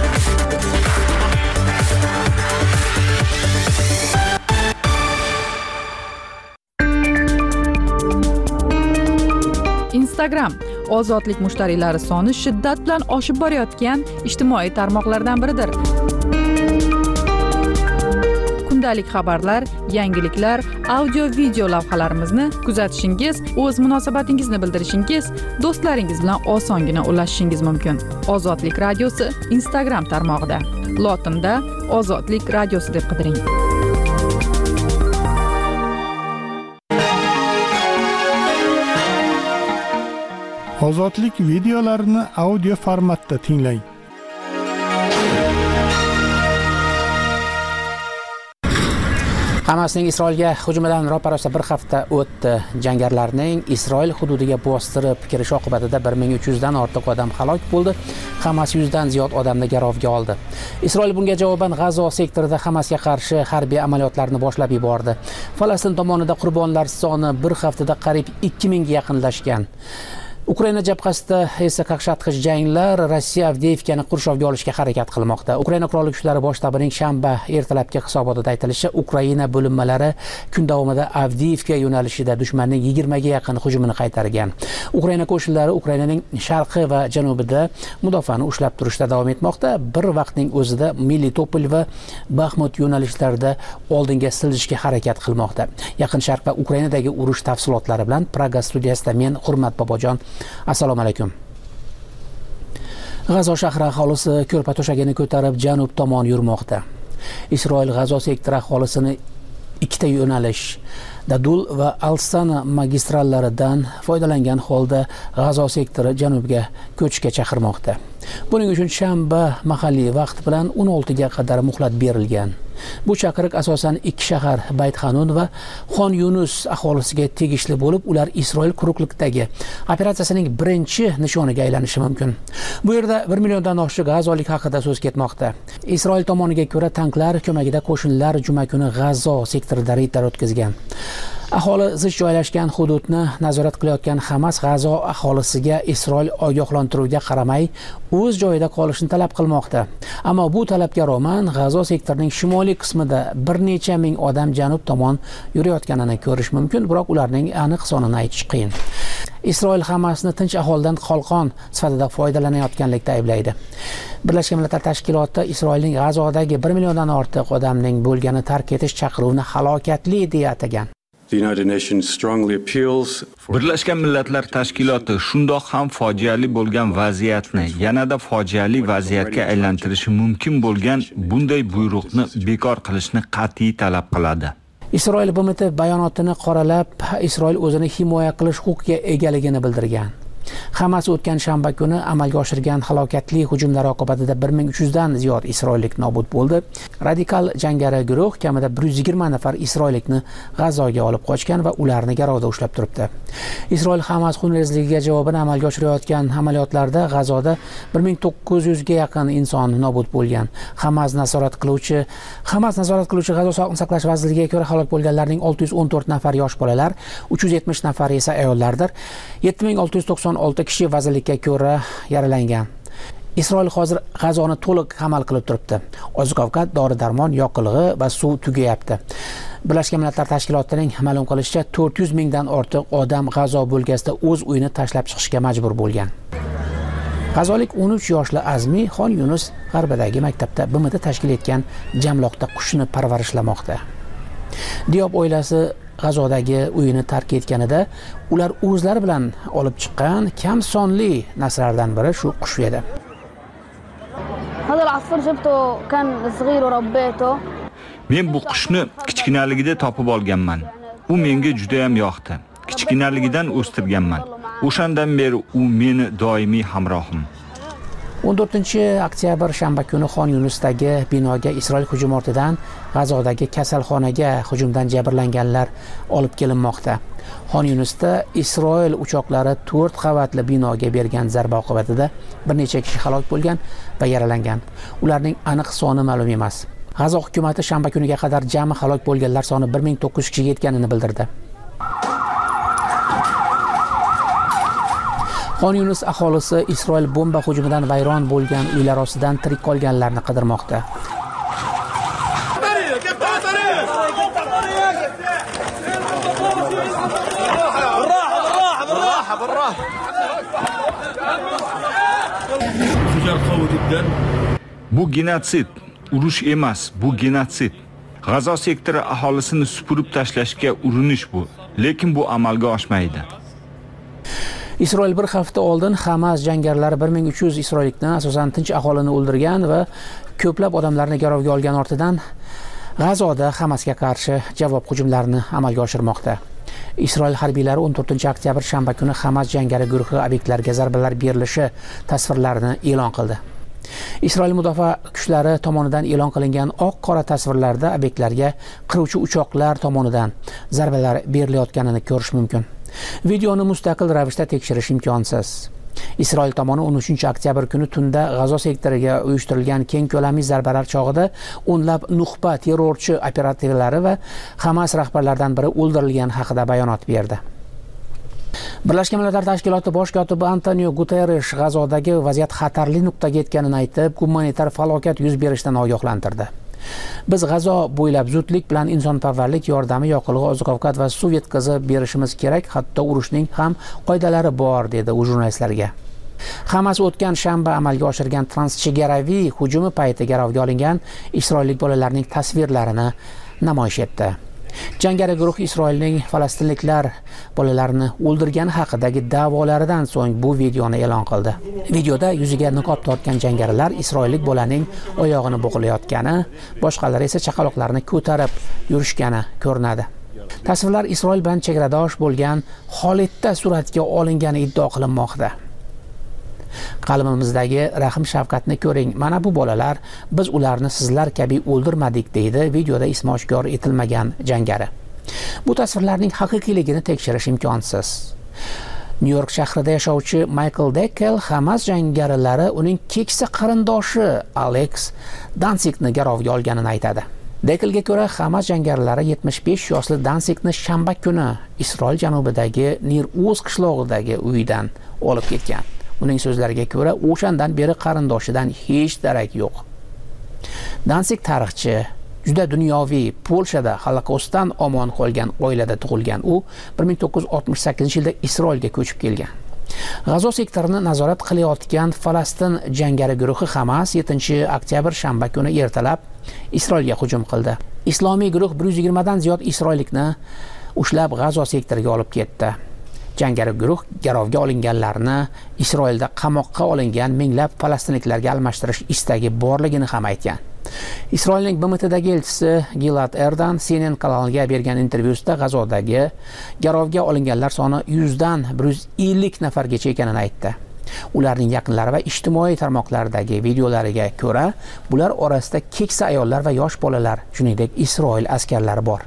Instagram ozodlik mushtariylari soni shiddat bilan oshib borayotgan ijtimoiy tarmoqlardan biridir. Kundalik xabarlar, yangiliklar, audio-video lavhalarimizni kuzatishingiz, o'z munosabatingizni bildirishingiz, do'stlaringiz bilan osongina ulashishingiz mumkin. Ozodlik radiosi Instagram tarmog'ida. Lotinda Ozodlik radiosi deb qidiring. Ozodlik videolarini audio formatda tinglang. Hamasning Isroilga hujumidan ro'parasida bir hafta o'tdi. Jangarilarning Isroil hududiga bostirib kirish oqibatida 1300 dan ortiq odam halok bo'ldi. Hamas 100 dan ziyod odamni garovga oldi. Isroil bunga javoban G'azo sektorida Hamasga qarshi harbiy amaliyotlarni boshlab yubordi. Falastin tomonida qurbonlar soni bir haftada qariyb 2000 ga yaqinlashgan. Ukraina jabhasida esa qaqshatqich janglar Rossiya Avdiivkani qurshovga olishga harakat qilmoqda. Ukraina qurolli kuchlari bosh shtabining shanba ertalabki hisobotida aytilishicha, Ukraina bo'linmalari kun davomida Avdiivka yo'nalishida dushmanning 20 ga yaqin hujumini qaytargan. Ukraina qo'shinlari Ukrainaning sharqi va janubida mudofaani ushlab turishda davom etmoqda. Bir vaqtning o'zida Melitopol va Baxmut yo'nalishlarida oldinga siljishga harakat qilmoqda. Yaqin Sharq va Ukrainadagi urush tafsilotlari bilan Praga studiyasida men Hurmat Bobojon. Assalomu alaykum. G'azo shahri aholisi ko'rpa to'shagini ko'tarib janub tomon yurmoqda. Isroil G'azo sektori aholisini ikkita yo'nalish Dadul va Al-Sana magistrallaridan foydalangan holda G'azo sektori janubga ko'chishga chaqirmoqda. Buning uchun shanba mahalliy vaqt bilan 16 ga qadar muhlat berilgan. Bu chaqiriq asosan ikki shahar Bayt Hanun va Xon Yunus aholisiga tegishli bo'lib, ular Isroil quruqlikdagi operatsiyasining birinchi nishoniga aylanishi mumkin. Bu yerda 1 milliondan oshiq g'azolik haqida so'z ketmoqda. Isroil tomoniga ko'ra, tanklar ko'magida qo'shinlar juma kuni G'azo sektorida reydlar o'tkazgan. Aholi zich joylashgan hududni nazorat qilayotgan Hamas G'azo aholisiga Isroil ogohlantiruviga qaramay o'z joyida qolishni talab qilmoqda. Ammo bu talabga rag'men G'azo sektorining shimoliy qismida bir necha ming odam janub tomon yurayotganini ko'rish mumkin, biroq ularning aniq sonini aytish qiyin. Isroil Hamasni tinch aholidan qalqon sifatida foydalanayotganlikda ayblaydi. Birlashgan Millatlar Tashkiloti Isroilning G'azodagi 1 milliondan ortiq odamning bo'lgani tark etish chaqiruvini halokatli deya atagan. Birlashgan Millatlar Tashkiloti shundoq ham fojiali bo'lgan vaziyatni yanada fojiali vaziyatga aylantirishi mumkin bo'lgan bunday buyruqni bekor qilishni qat'iy talab qiladi. Isroil BMT bayonotini qoralab, Isroil o'zini himoya qilish huquqiga egaligini bildirgan. Hamas o'tgan shanba kuni amalga oshirgan halokatli hujumlar oqibatida 1300 dan ziyod isroillik nobud bo'ldi. Radikal jangari guruh kamida 120 nafar isroillikni G'azoga olib qochgan va ularni garovda ushlab turibdi. Isroil Hamas xunrezligiga javoban amalga oshirayotgan amaliyotlarda G'azoda 1900 ga yaqin inson nobud bo'lgan. Hamas nazorat qiluvchi G'azo sog'liqni saqlash vazirligiga ko'ra halok bo'lganlarning 614 nafar yosh bolalar, 370 nafari esa ayollardir. 7696 kishi vazirlikka ko'ra yaralangan. Isroil hozir G'azoni to'liq qamal qilib turibdi. Oziq-ovqat, dori-darmon, yoqilg'i va suv tugayapti. Birlashgan Millatlar Tashkilotining ma'lum qilishicha 400 mingdan ortiq odam G'azo bo'lgasida o'z uyini tashlab chiqishga majbur bo'lgan. G'azolik 13 yoshli Azmi Xon Yunus g'arbidagi maktabda BMT tashkil etgan jamloqda qushni parvarishlamoqda. Diyob oilasi G'azodagi uyini tark etganida ular o'zlari bilan olib chiqqan kam sonli narsalardan biri shu qush edi. Men bu qushni kichkinaligida topib olganman. U menga juda ham yoqdi. Kichkinaligidan o'stirganman. O'shandan beri u meni doimiy hamrohim. 14-oktyabr shanba kuni Xon Yunusdagi binoga Isroil hujumi ortidan G'azodagi kasalxonaga hujumdan jabrlanganlar olib kelinmoqda. Xon Yunusda Isroil uchoqlari 4 qavatli binoga bergan zarba oqibatida bir necha kishi halok bo'lgan va yaralangan. Ularning aniq soni ma'lum emas. G'azo hukumati shanba kuniga qadar jami halok bo'lganlar soni 1900 kishiga yetganini bildirdi. Xon Yunus aholisi Isroil bomba hujumidan vayron bo'lgan uylar ostidan tirik qolganlarni qidirmoqda. Bu genotsid, urush emas, bu genotsid. G'azo sektori aholisini supurib tashlashga urinish bu, lekin bu amalga oshmaydi. Isroil bir hafta oldin Hamas jangarilari 1300 isroillikni, asosan tinch aholini o'ldirgan va ko'plab odamlarni garovga olgan ortidan G'azoda Hamasga qarshi javob hujumlarini amalga oshirmoqda. Isroil harbiylari 14-oktyabr shanba kuni Hamas jangari guruhi obyektlarga zarbalar berilishi tasvirlarini e'lon qildi. Isroil mudofaa kuchlari tomonidan e'lon qilingan oq-qora tasvirlarda obyektlarga qiruvchi uchoqlar tomonidan zarbalar berilayotganini ko'rish mumkin. Videoni mustaqil ravishda tekshirish imkonsiz. Isroil tomoni 13-oktyabr kuni tunda G'azo sektoriga uyushtirilgan keng ko'lamli zarbalar chog'ida o'nlab nuxba terrorchi operativlari va Hamas rahbarlaridan biri o'ldirilgani haqida bayonot berdi. Birlashgan Millatlar Tashkiloti bosh kotibi Antonio Guterres G'azodagi vaziyat xatarli nuqtaga yetganini aytib, gumanitar falokat yuz berishidan ogohlantirdi. Biz G'azo bo'ylab zudlik bilan insonparvarlik yordami, yoqilg'i, oziq-ovqat va suv yetkazib berishimiz kerak, hatto urushning ham qoidalari bor, dedi u jurnalistlarga. Hamas o'tgan shanba amalga oshirgan transchegaraviy hujumi payti garovga olingan isroillik bolalarning tasvirlarini namoyish etdi. Jangari guruh Isroilning falastinliklar bolalarini o'ldirgani haqidagi da'volaridan so'ng bu videoni e'lon qildi. Videoda yuziga niqob tortgan jangarilar isroillik bolaning oyog'ini bo'g'layotgani, boshqalari esa chaqaloqlarni ko'tarib yurishgani ko'rinadi. Tasvirlar Isroil bilan chegaradosh bo'lgan holatda suratga olingani iddio qilinmoqda. Qalbimizdagi rahm shafqatni ko'ring. Mana bu bolalar, biz ularni sizlar kabi o'ldirmadik, deydi videoda ismi oshkor etilmagan jangari. Bu tasvirlarning haqiqiyligini tekshirish imkonsiz. Nyu-York shahrida yashovchi Michael Deckel Hamas jangarilari uning keksa qarindoshi Alex Dansikni garovga olganini aytadi. Deckelga ko'ra, Hamas jangarilari 75 yoshli Dansikni shanba kuni Isroil janubidagi Nir Oz qishlog'idagi uyidan olib ketgan. Uning so'zlariga ko'ra, o'shandan beri qarindoshidan hech darak yo'q. Dansik tarixchi, juda dunyoviy, Polshada Holokaustdan omon qolgan oilada tug'ilgan. U 1968-yilda Isroilga ko'chib kelgan. G'azo sektorini nazorat qilayotgan Falastin jangari guruhi Hamas 7-oktyabr shanba kuni ertalab Isroilga hujum qildi. Islomiy guruh 120 dan ziyod isroillikni ushlab G'azo sektoriga olib ketdi. Jangari guruh garovga olinganlarni Isroilda qamoqqa olingan minglab falastinliklarga almashtirish istagi borligini ham aytgan. Isroilning BMTdagi elchisi Gilad Erdan CNN kanaliga bergan intervyusida G'azodagi garovga olinganlar soni 100 dan 150 nafargacha ekanini aytdi. Ularning yaqinlari va ijtimoiy tarmoqlardagi videolariga ko'ra, bular orasida keksa ayollar va yosh bolalar, shuningdek Isroil askarlari bor.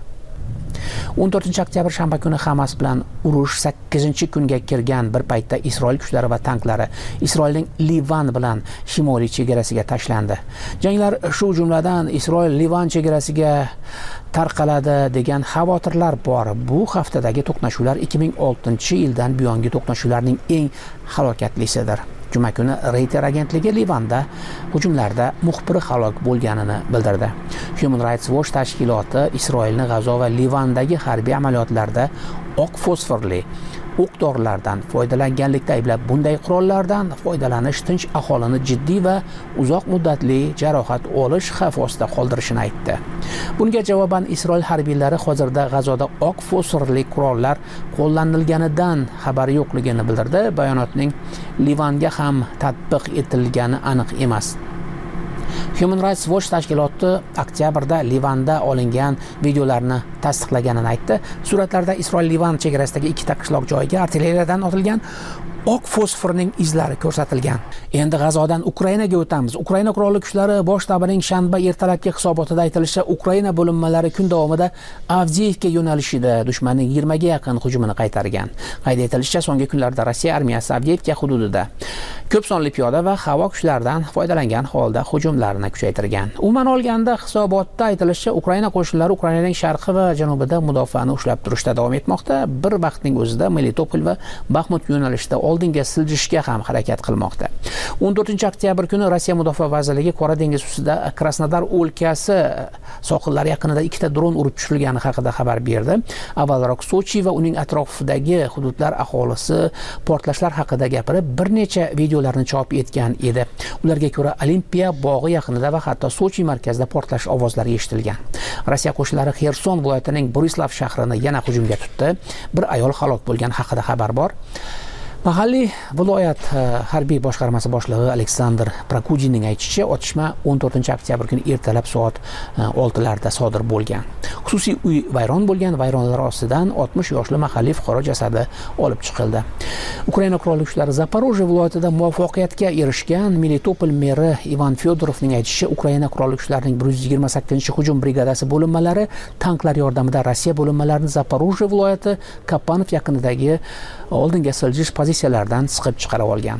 14-oktyabr shanba kuni Hamas bilan urush 8-kunga kirgan bir paytda Isroil kuchlari va tanklari Isroilning Livan bilan shimoliy chegarasiga tashlandi. Janglar shu jumladan Isroil Livan chegarasiga tarqaladi degan xavotirlar bor. Bu haftadagi to'qnashuvlar 2006-yildan buyongi to'qnashuvlarning eng halokatlisidir. Juma kuni Reuters agentligi Livanda hujumlarda muxbiri halok bo'lganini bildirdi. Human Rights Watch tashkiloti Isroilni G'azo va Livandagi harbiy amaliyotlarda oq fosforli o'q-dorilardan foydalanganlikda ayblab, bunday qurollardan foydalanish tinch aholini jiddiy va uzoq muddatli jarohat olish xavfi ostida qoldirishini aytdi. Bunga javoban Isroil harbiylari hozirda G'azoda oq fosforli qurollar qo'llanilganidan xabari yo'qligini bildirdi. Bayonotning Livanga ham tatbiq etilgani aniq emas. Human Rights Watch tashkiloti oktyabrda Livanda olingan videolarni tasdiqlaganini aytdi. Suratlarda Isroil-Livan chegarasidagi ikkita qishloq joyiga artilleriyadan otilgan oq fosforning izlari ko'rsatilgan. Endi G'azodan Ukrainaga o'tamiz. Ukraina qurolli kuchlari bosh shtabining shanba ertalabki hisobotida aytilishicha, Ukraina bo'linmalari kun davomida Avdiivka yo'nalishida dushmanning 20 ga yaqin hujumini qaytargan. Qayd etilishicha, so'nggi kunlarda Rossiya armiyasi Avdiivka hududida ko'p sonli piyoda va havo kuchlaridan foydalangan holda hujumlarni kuchaytirgan. Umuman olganda hisobotda aytilishicha, Ukraina qo'shinlari Ukrainaning sharqi va janubida mudofaani ushlab turishda davom etmoqda. Bir vaqtning o'zida Melitopol va Baxmut yo'nalishida oldinga siljishga ham harakat qilmoqda. 14-oktyabr kuni Rossiya Mudofaa vazirligi Qora dengiz ustida Krasnodar o'lkasi sohillari yaqinida ikkita dron urib tushirilgani haqida xabar berdi. Avvalroq Sochi va uning atrofidagi hududlar aholisi portlashlar haqida gapirib, bir necha videolarni chop etgan edi. Ularga ko'ra, Olimpiya bog'i yaqinida va hatto Sochi markazida portlash ovozlari eshitilgan. Rossiya qo'shinlari Xerson viloyatining Borislav shahrini yana hujumga tutdi. Bir ayol halok bo'lgan haqida xabar bor. Mahalliy viloyat harbiy boshqarmasi boshlig'i Aleksandr Prokudinning aytishicha, otishma 14-oktyabr kuni ertalab soat 6larda sodir bo'lgan. Xususiy uy vayron bo'lgan, vayronlar ostidan 60 yoshli mahalliy fuqaro jasadi olib chiqildi. Ukraina qurolli kuchlari Zaporojye viloyatida muvaffaqiyatga erishgan. Melitopol meri Ivan Fyodorovning aytishicha, Ukraina qurolli kuchlarining 128-hujum brigadasi bo'linmalari tanklar yordamida Rossiya bo'linmalarini Zaporojye viloyati Kapanov yaqinidagi oldinga siljish pozitsiyalardan siqib chiqarib olgan.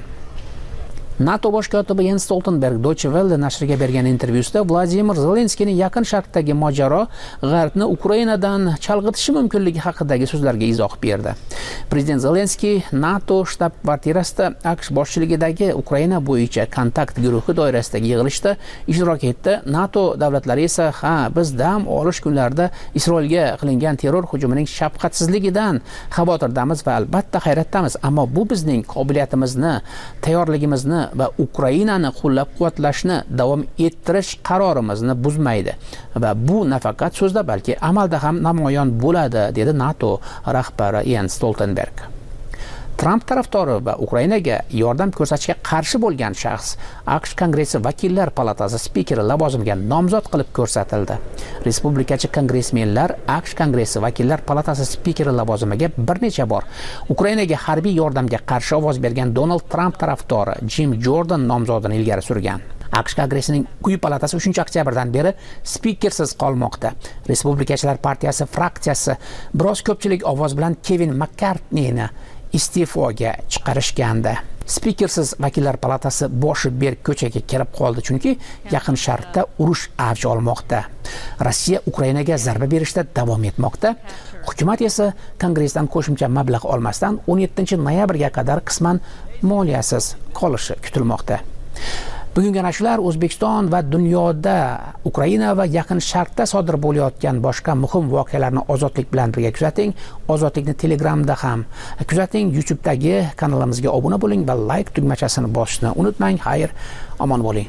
NATO bosh kotibi Jens Stoltenberg Deutsche Welle nashriga bergan intervyusida Vladimir Zelenskiyning yaqin sharqdagi mojaro G'arbni Ukrainadan chalg'itishi mumkinligi haqidagi so'zlarga izoh berdi. Prezident Zelenskiy NATO shtab-kvartirasida AQSh boshchiligidagi Ukraina bo'yicha kontakt guruhi doirasidagi yig'ilishda ishtirok etdi. NATO davlatlari esa, biz dam olish kunlarida Isroilga qilingan terror hujumining shafqatsizligidan xavotirdamiz va albatta hayratdamiz, ammo bu bizning qobiliyatimizni, tayyorligimizni va Ukrainani qo'llab-quvvatlashni davom ettirish qarorimizni buzmaydi va bu nafaqat so'zda, balki amalda ham namoyon bo'ladi, dedi NATO rahbari Jens Stoltenberg. Trump tarafdori va Ukrainaga yordam ko'rsatishga qarshi bo'lgan shaxs AQSh Kongressi vakillar palatasi spikeri lavozimiga nomzod qilib ko'rsatildi. Respublikachi kongressmenlar AQSh Kongressi vakillar palatasi spikeri lavozimiga bir necha bor Ukrainaga harbiy yordamga qarshi ovoz bergan Donald Trump tarafdori Jim Jordan nomzodini ilgari surgan. AQSh Kongressining quyi palatasi 3-oktyabrdan beri spikersiz qolmoqda. Respublikachilar partiyasi fraksiyasi biroz ko'pchilik ovoz bilan Kevin McCartneyni iste'foga chiqarishgandi. Spikersiz vakillar palatasi boshi berk ko'chaga kirib qoldi, chunki yaqin sharqda urush avj olmoqda. Rossiya Ukrainaga zarba berishda davom etmoqda. Hukumat esa Kongressdan qo'shimcha mablag' olmasdan 17-noyabrga qadar qisman moliyasiz qolishi kutilmoqda. Bugungi nashrlar O'zbekiston va dunyoda Ukraina va yaqin sharqda sodir bo'layotgan boshqa muhim voqealarni Ozodlik bilan birga kuzating. Ozodlikni Telegramda ham kuzating. YouTube'dagi kanalimizga obuna bo'ling va like tugmachasini bosishni unutmang. Xayr, omon bo'ling.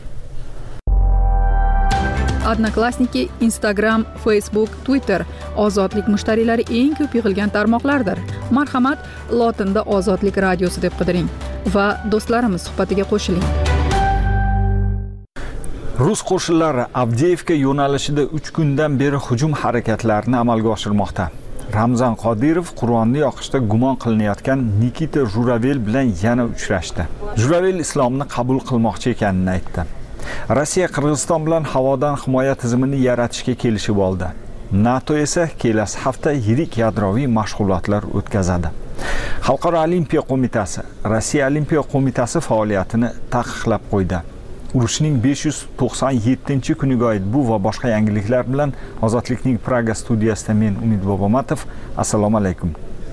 Odnoklassniki, Instagram, Facebook, Twitter Ozodlik mushtariylari eng ko'p yig'ilgan tarmoqlardir. Marhamat, lotinda Ozodlik radiosi deb qidiring va do'stlarimiz suhbatiga qo'shiling. Rus qo'shinlari Avdiivka yo'nalishida 3 kundan beri hujum harakatlarini amalga oshirmoqda. Ramzan Qodirov Qur'onni yoqishda gumon qilinayotgan Nikita Juravel bilan yana uchrashdi. Juravel islomni qabul qilmoqchi ekanini aytdi. Rossiya Qirg'iziston bilan havodan himoya tizimini yaratishga kelishib oldi. NATO esa kelasi hafta yirik yadroviy mashg'ulotlar o'tkazadi. Xalqaro olimpiya qo'mitasi Rossiya olimpiya qo'mitasi faoliyatini taqiqlab qo'ydi. Urushning 597-kuniga oid bu va boshqa yangiliklar bilan Ozodlikning Praga studiyasida men Umid Bobomatov. Assalomu alaykum.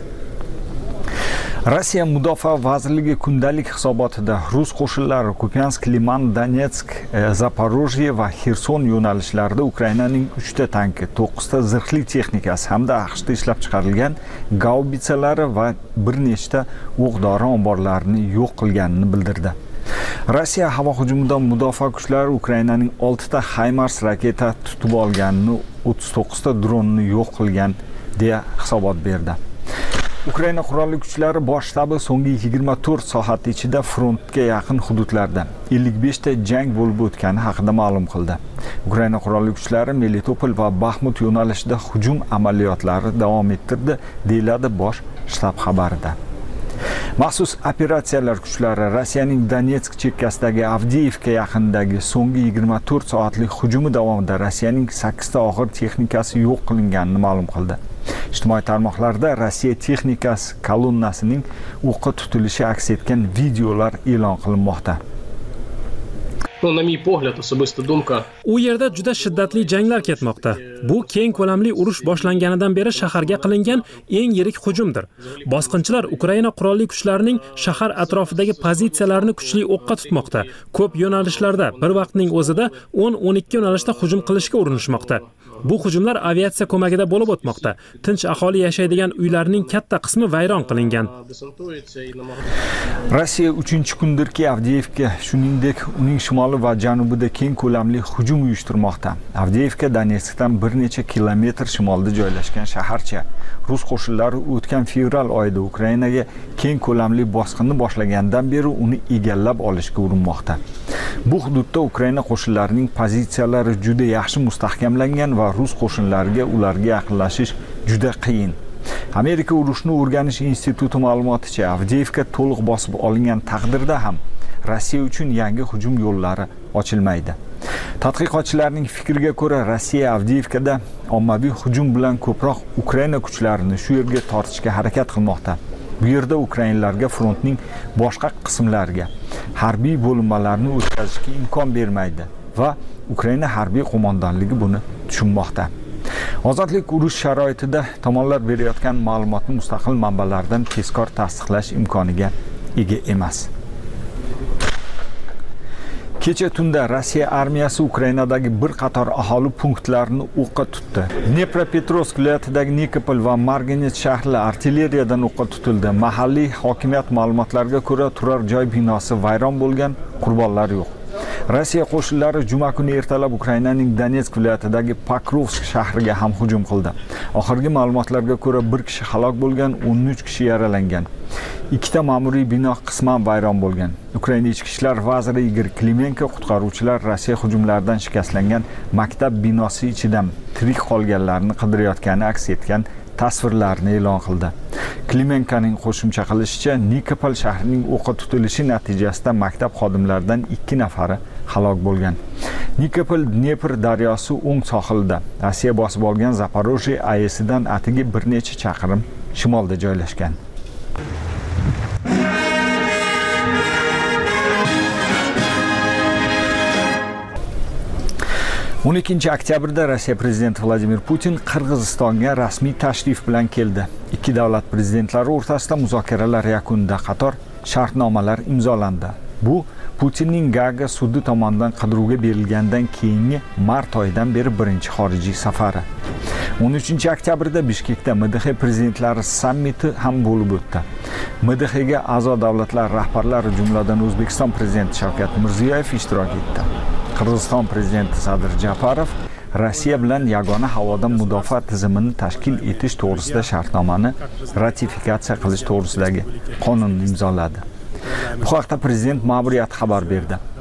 Rossiya Mudofaa vazirligi kundalik hisobotida Rus qo'shinlari Kupiansk, Liman, Donetsk, Zaporojye va Xerson yo'nalishlarida Ukrainaning 3 ta tanki, 9 ta zirhli texnikasi hamda AQShda ishlab chiqarilgan gaubitsalari va bir nechta o'q-dori omborlarini yo'q qilganini bildirdi. Rossiya havo hujumidan mudofaa kuchlari Ukrainaning 6 ta HIMARS raketa tutib olganini, 39 ta dronni yo'q qilgan deya hisobot berdi. Ukraina qurolli kuchlari bosh shtabi so'nggi 24 soat ichida frontga yaqin hududlarda 55 ta jang bo'lib o'tgani haqida ma'lum qildi. Ukraina qurolli kuchlari Melitopol va Baxmut yo'nalishida hujum amaliyotlari davom ettirdi, deyiladi bosh shtab xabarida. Maxsus operatsiyalar kuchlari Rossiyaning Donetsk chekkasidagi Avdiivka yaqinidagi so'nggi 24 soatlik hujumi davomida Rossiyaning 8 ta og'ir texnikasi yo'q qilinganini ma'lum qildi. Ijtimoiy tarmoqlarda Rossiya texnikasi kolonnasining o'qqa tutilishi aks etgan videolar e'lon qilinmoqda. U yerda juda shiddatli janglar ketmoqda. Bu keng ko'lamli urush boshlanganidan beri shaharga qilingan eng yirik hujumdir. Bosqinchilar Ukraina qurolli kuchlarining shahar atrofidagi pozitsiyalarini kuchli o'qqa tutmoqda. Ko'p yo'nalishlarda bir vaqtning o'zida 10-12 yo'nalishda hujum qilishga urinishmoqda. Bu hujumlar aviatsiya ko'magida bo'lib o'tmoqda. Tinch aholi yashaydigan uylarning katta qismi vayron qilingan. Rossiya 3-kundirki Avdiivka, shuningdek uning shimoli va janubida keng ko'lamli hujum uyushtirmoqda. Avdiivka Donetskdan bir necha kilometr shimolda joylashgan shaharcha. Rus qo'shinlari o'tgan fevral oyida Ukrainaga keng ko'lamli bosqinni boshlagandan beri uni egallab olishga urinmoqda. Bu hududda Ukraina qo'shinlarining pozitsiyalari juda yaxshi mustahkamlangan va Rus qo'shinlariga ularga yaqinlashish juda qiyin. Amerika urushni o'rganish instituti ma'lumoticha, Avdiivka to'liq bosib olingan taqdirda ham Rossiya uchun yangi hujum yo'llari ochilmaydi. Tadqiqotchilarning fikriga ko'ra, Rossiya Avdiivkada ommaviy hujum bilan ko'proq Ukraina kuchlarini shu yerga tortishga harakat qilmoqda. Bu yerda ukrainlarga frontning boshqa qismlariga harbiy bo'linmalarni o'tkazishga imkon bermaydi va Ukraina harbiy qo'mondonligi buni tushunmoqda. Ozodlik urush sharoitida tomonlar berayotgan ma'lumotni mustaqil manbalardan tezkor tasdiqlash imkoniga ega emas. Kecha tunda Rossiya armiyasi Ukrainadagi bir qator aholi punktlarini o'qqa tutdi. Dnepropetrovsk viloyatidagi Nikopol va Marganets shaharlari artilleriyadan o'qqa tutildi. Mahalliy hokimiyat ma'lumotlariga ko'ra, turar joy binosi vayron bo'lgan, qurbonlar yo'q. Rossiya qo'shinlari juma kuni ertalab Ukrainaning Donetsk viloyatidagi Pokrovsk shahriga ham hujum qildi. Oxirgi ma'lumotlarga ko'ra 1 kishi halok bo'lgan, 13 kishi yaralangan. 2 ta ma'muriy bino qisman vayron bo'lgan. Ukraina ichki ishlar vaziri Igor Klimenko qutqaruvchilar Rossiya hujumlaridan shikastlangan maktab binosi ichidan tirik qolganlarni qidirayotgani aks etgan tasvirlarni e'lon qildi. Klimenkoning qo'shimcha qilishicha, Nikopol shahrining o'qqa tutilishi natijasida maktab xodimlaridan 2 nafari halok bo'lgan. Nikopol Dnepr daryosi o'ng sohilida, Rossiya bosib olgan Zaporojye AESidan atigi bir necha chaqirim shimolda joylashgan. On 12 oktyabrda Rossiya prezidenti Vladimir Putin Qirg'izistonga rasmiy tashrif bilan keldi. Ikki davlat prezidentlari o'rtasida muzokaralar yakunida qator shartnomalar imzolandi. Bu Putinning Gaaga sudi tomonidan qidiruvga berilgandan keyingi mart oyidan beri birinchi xorijiy safari. 13 oktyabrda Bishkekda MDH prezidentlari sammiti ham bo'lib o'tdi. MDHga a'zo davlatlar rahbarlari, jumladan O'zbekiston prezidenti Shavkat Mirziyoyev ishtirok etdi. Qirg'iziston prezidenti Sadir Japarov Rossiya bilan yagona havodan mudofaa tizimini tashkil etish to'g'risida shartnomani ratifikatsiya qilish to'g'risidagi qonunni imzoladi. Bu haqda prezident ma'muriyati xabar berdi.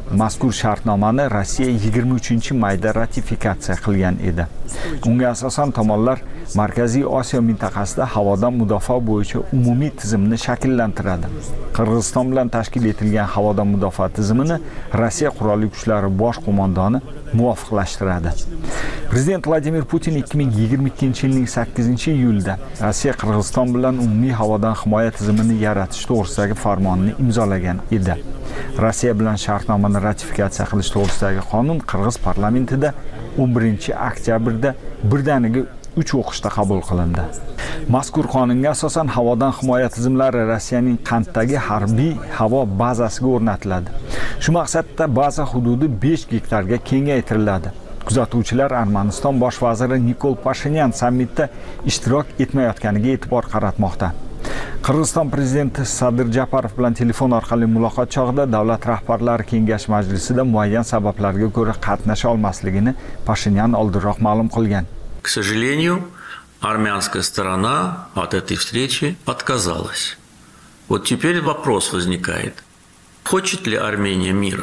Mazkur shartnomani Rossiya 23-mayda ratifikatsiya qilgan edi. Unga asosan tomonlar Markaziy Osiyo mintaqasida havodan mudofaa bo'yicha umumiy tizimni shakllantiradi. Qirg'iziston bilan tashkil etilgan havodan mudofaa tizimini Rossiya qurolli kuchlari bosh qo'mondoni muvofiqlashtiradi. Prezident Vladimir Putin 2022-yilning 8-iyulida Rossiya Qirg'iziston bilan umumiy havodan himoya tizimini yaratish to'g'risidagi farmonni imzolagan edi. Rossiya bilan shartnomani ratifikatsiya qilish to'g'risidagi qonun Qirg'iz parlamentida 11-oktyabrda birdaniga 3 o'qishda qabul qilindi. Mazkur qonunga asosan havodan himoya tizimlari Rossiyaning Qanddagi harbiy havo bazasiga o'rnatiladi. Shu maqsadda baza hududi 5 gektarga kengaytiriladi. Kuzatuvchilar Armaniston bosh vaziri Nikol Pashinyan sammitda ishtirok etmayotganiga e'tibor qaratmoqda. Qirg'iziston prezidenti Sadir Japarov bilan telefon orqali muloqot chog'ida davlat rahbarlari kengash majlisida muayyan sabablarga ko'ra qatnasha olmasligini Pashinyan oldinroq ma'lum qilgan. К сожалению, армянская сторона от этой встречи отказалась. Вот теперь вопрос возникает. Хочет ли Армения мира?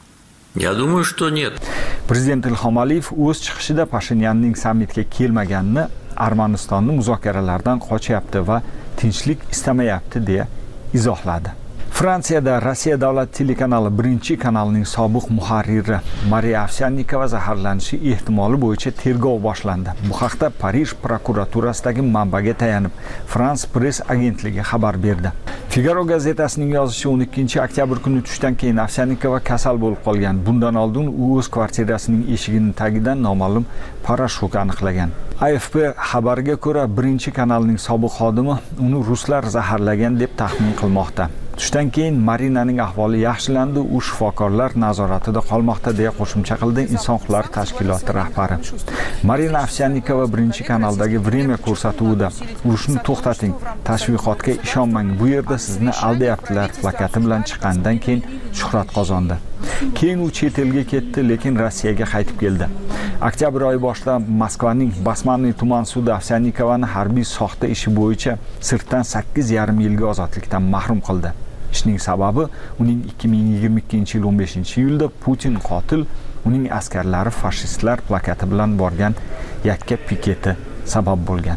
Я думаю, что нет. Prezident Ilhom Aliyev o'z chiqishida Pashinyanning sammitga kelmaganini, Armanistonni muzokaralardan qochyapti va tinchlik istamayapti deya izohladi. Fransiyada Rossiya davlat telekanali 1-kanalining sobiq muharriri Mariya Ovsyannikova zaharlanishi ehtimoli bo'yicha tergov boshlandi. Bu haqda Parij prokuraturasidagi manbaga tayanib France Press agentligi xabar berdi. Figaro gazetasining yozishicha 12-oktyabr kuni tushdan keyin Ovsyannikova kasal bo'lib qolgan. Bundan oldin u o'z kvartirasining eshigining tagidan noma'lum parashyut aniqlagan. AFP xabariga ko'ra 1-kanalning sobiq xodimi uni ruslar zaharlagan deb taxmin qilmoqda. Tushdan keyin Marinaning ahvoli yaxshilandi, u shifokorlar nazoratida qolmoqda deya qo'shimcha qildi Inson huquqlari tashkiloti rahbari. Marina Ovsyannikova 1-kanaldagi Время ko'rsatuvida urushni to'xtating, tashviqotga ishonmang, bu yerda sizni aldayaptilar plakati bilan chiqqandan keyin shuhrat qozondi. Keyin u chet elga ketdi, lekin Rossiyaga qaytib keldi. Oktyabr oyi boshida Moskvaning Basmanniy tuman sudi Ovsyanikovani harbiy soxta ishi bo'yicha sirtdan 8,5 yilga ozodlikdan mahrum qildi. Ishning sababi uning 2022-yil 15-iyulda Putin qotil, uning askarlari fashistlar plakati bilan borgan yakka piketi sabab bo'lgan.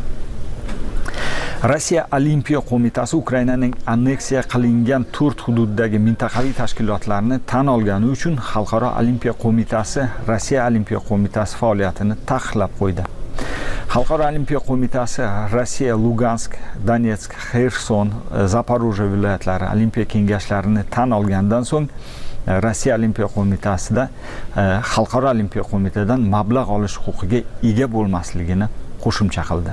Rossiya Olimpiya qo'mitasi Ukrainaning anneksiya qilingan 4 hududdagi mintaqaviy tashkilotlarni tan olgani uchun Xalqaro Olimpiya qo'mitasi Rossiya Olimpiya qo'mitasi faoliyatini taqiqlab qo'ydi. Xalqaro Olimpiya qo'mitasi Rossiya Lugansk, Donetsk, Xerson, Zaporojye viloyatlari Olimpiya kengashlarini tan olgandan so'ng Rossiya Olimpiya qo'mitasida Xalqaro Olimpiya qo'mitadan mablag' olish huquqiga ega bo'lmasligini qo'shimcha qildi.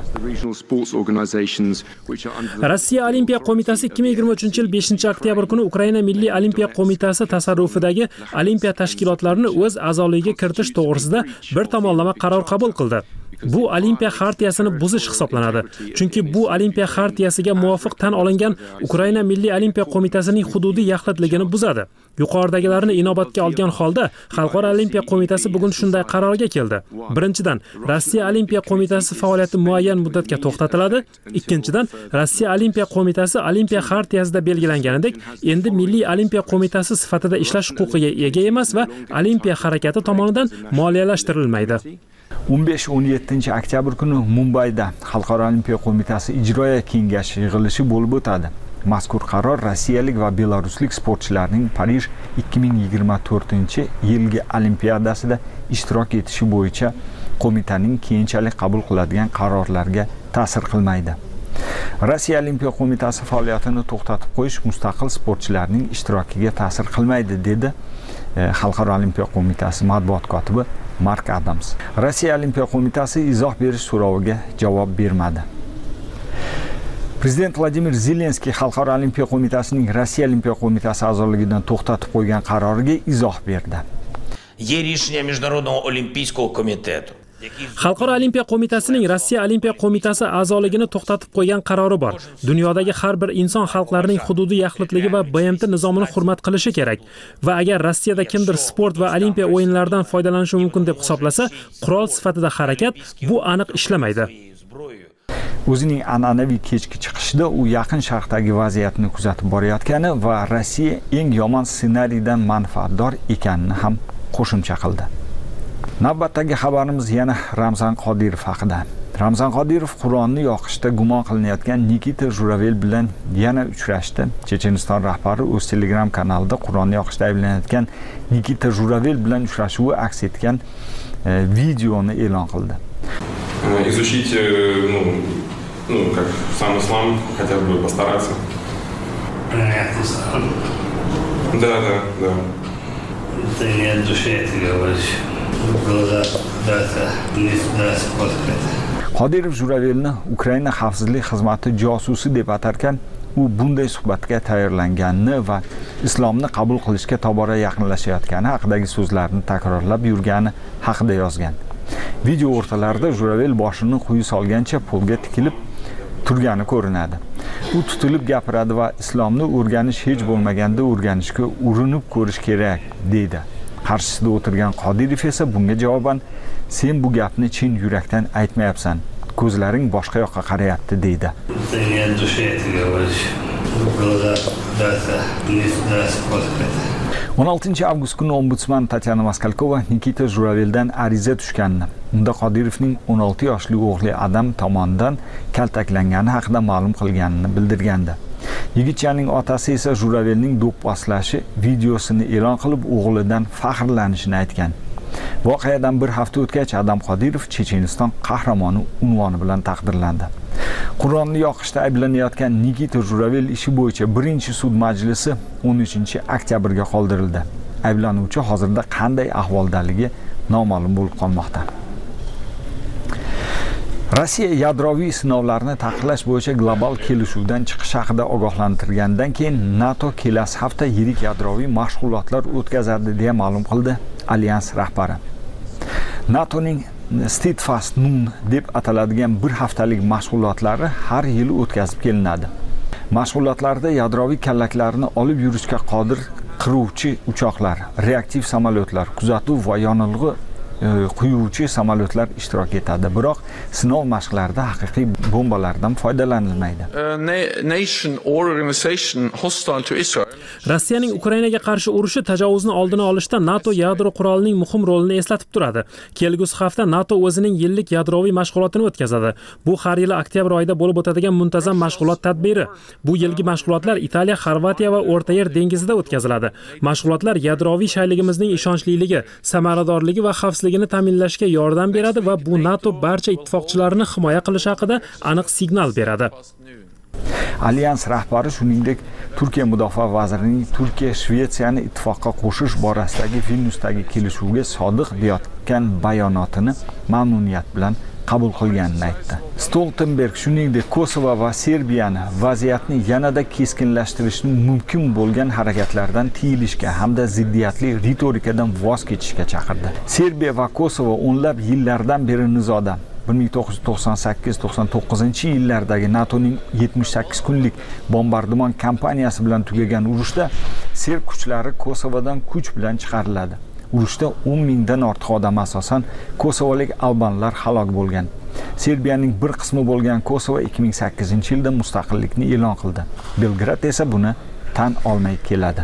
Rossiya Olimpiya qo'mitasi 2023-yil 5-oktyabr kuni Ukraina Milliy Olimpiya qo'mitasi tasarrufidagi olimpiya tashkilotlarini o'z a'zoligiga kiritish to'g'risida bir tomonlama qaror qabul qildi. Bu Olimpiya xartiyasini buzish hisoblanadi. Chunki bu Olimpiya xartiyasiga muvofiq tan olingan Ukraina Milliy Olimpiya qo'mitasining hududiy yaxlitligini buzadi. Yuqoridagilarni inobatga olgan holda Xalqaro Olimpiya qo'mitasi bugun shunday qarorga keldi. Birinchidan, Rossiya Olimpiya qo'mitasi faoliyati muayyan muddatga to'xtatiladi. Ikkinchidan, Rossiya Olimpiya qo'mitasi Olimpiya xartiyasida belgilanganidek endi Milliy Olimpiya qo'mitasi sifatida ishlash huquqiga ega emas va Olimpiya harakati tomonidan moliyalashtirilmaydi. 15-17 oktyabr kuni Mumbayda Xalqaro Olimpiya qo'mitasi ijroiya kengashi yig'ilishi bo'lib o'tadi. Mazkur qaror rossiyalik va belaruslik sportchilarning Parij 2024-yilgi olimpiadasida ishtirok etishi bo'yicha qo'mitaning keyinchalik qabul qiladigan qarorlarga ta'sir qilmaydi. Rossiya Olimpiya qo'mitasi faoliyatini to'xtatib qo'yish mustaqil sportchilarning ishtirokiga ta'sir qilmaydi, dedi Xalqaro Olimpiya qo'mitasi matbuot kotibi Mark Adams. Rossiya Olimpiya qo'mitasi izoh berish so'roviga javob bermadi. Prezident Vladimir Zelenskiy Xalqaro Olimpiya qo'mitasining Rossiya Olimpiya qo'mitasi a'zoligidan to'xtatib qo'ygan qaroriga izoh berdi. Є рішення Міжнародного олімпійського комітету. Xalqaro Olimpiya qo'mitasining Rossiya Olimpiya qo'mitasi a'zoligini to'xtatib qo'ygan qarori bor. Dunyodagi har bir inson xalqlarining hududiy yaxlitligi va BMT nizomini hurmat qilishi kerak. Va agar Rossiyada kimdir sport va olimpiya o'yinlaridan foydalanishi mumkin deb hisoblasa, qurol sifatida harakat bu aniq ishlamaydi. o'zining an'anaviy kechki chiqishida u yaqin sharqdagi vaziyatni kuzatib borayotgani va Rossiya eng yomon ssenariydan manfaatdor ekanini ham qo'shimcha qildi. Navbatdagi xabarimiz yana Ramzan Qodirov haqida. Ramzan Qodirov Qur'onni yoqishda gumon qilinayotgan Nikita Juravel bilan yana uchrashdi. Checheniston rahbari o'z Telegram kanalida Qur'onni yoqishda ayblanayotgan Nikita Juravel bilan uchrashuvi aks etgan videoni e'lon qildi. Изучить, как сам ислам, хотел бы постараться. Принять ислам. Да. Ты не от души это говоришь. Глаза куда-то не сюда смотрят. Qodirov Juravelni Ukraina xavfsizlik xizmati josusi deb atarkan, u bunday suhbatga tayyorlanganini va islomni qabul qilishga tobora yaqinlashayotgani haqidagi so'zlarni takrorlab yurgani haqida yozgan. Video o'rtalarida Juravel boshini quyi solgancha polga tikilib turgani ko'rinadi. U tutilib gapiradi va islomni o'rganish hech bo'lmaganda o'rganishga urinib ko'rish kerak deydi. Qarshisida o'tirgan Qodirov esa bunga javoban sen bu gapni chin yurakdan aytmayapsan. Ko'zlaring boshqa yoqqa qarayapti deydi. 16 avgust kuni ombudsman Tatyana Maskalkova Nikita Juraveldan ariza tushganini, unda Qodirovning 16 yoshli o'g'li Adam tomonidan kaltaklangani haqida ma'lum qilganini bildirgandi. Yigitchaning otasi esa Juravelning do'pposlashi videosini e'lon qilib, o'g'lidan faxrlanishini aytgan. Voqeadan bir hafta o'tgach Adam Qodirov Checheniston qahramoni unvoni bilan taqdirlandi. Qur'onni yoqishda ayblanayotgan Nikita Juravel ishi bo'yicha birinchi sud majlisi 13-oktyabrga qoldirildi. Ayblanuvchi hozirda qanday ahvoldaligi noma'lum bo'lib qolmoqda. Rossiya yadroviy sinovlarni taqiqlash bo'yicha global kelishuvdan chiqish haqida ogohlantirgandan keyin NATO kelasi hafta yirik yadroviy mashg'ulotlar o'tkazadi deya ma'lum qildi Alyans rahbari. NATOning Steadfast Noon deb ataladigan bir haftalik mashg'ulotlari har yil o'tkazib kelinadi. Mashg'ulotlarda yadroviy kallaklarni olib yurishga qodir qiruvchi uchoqlar, reaktiv samolyotlar, kuzatuv va yonilg'i quyuvchi samolyotlar ishtirok etadi. Biroq sinov mashqlarida haqiqiy bombalardan foydalanilmaydi. Rossiyaning Ukrainaga qarshi urushi tajovuzni oldini olishda NATO yadro qurolining muhim rolini eslatib turadi. Kelgusi hafta NATO o'zining yillik yadroviy mashg'ulotini o'tkazadi. Bu har yili oktyabr oyida bo'lib o'tadigan muntazam mashg'ulot tadbiri. Bu yilgi mashg'ulotlar Italiya, Xorvatiya va O'rta Yer dengizida o'tkaziladi. Mashg'ulotlar yadroviy shayligimizning ishonchliligi, samaradorligi va xavfsizligini ta'minlashga yordam beradi va bu NATO barcha ittifoqchilarini himoya qilish haqida aniq signal beradi. Alyans rahbari shuningdek Turkiya mudofaa vazirining Turkiya Shvetsiyani ittifoqqa qo'shish borasidagi Vilnyusdagi kelishuvga sodiq deyotgan bayonotini mamnuniyat bilan qabul qilganini aytdi. Stoltenberg shuningdek Kosovo va Serbiyani vaziyatni yanada keskinlashtirishni mumkin bo'lgan harakatlardan tiyilishga hamda ziddiyatli ritorikadan voz kechishga chaqirdi. Serbiya va Kosovo o'nlab yillardan beri nizoda. 1998-99-yillardagi NATOning 78 kunlik bombardimon kampaniyasi bilan tugagan urushda serb kuchlari Kosovodan kuch bilan chiqariladi. Urushda 10 mingdan ortiq odam asosan kosovolik albanlar halok bo'lgan. Serbiyaning bir qismi bo'lgan Kosovo 2008-yilda mustaqillikni e'lon qildi. Belgrad esa buni tan olmay keladi.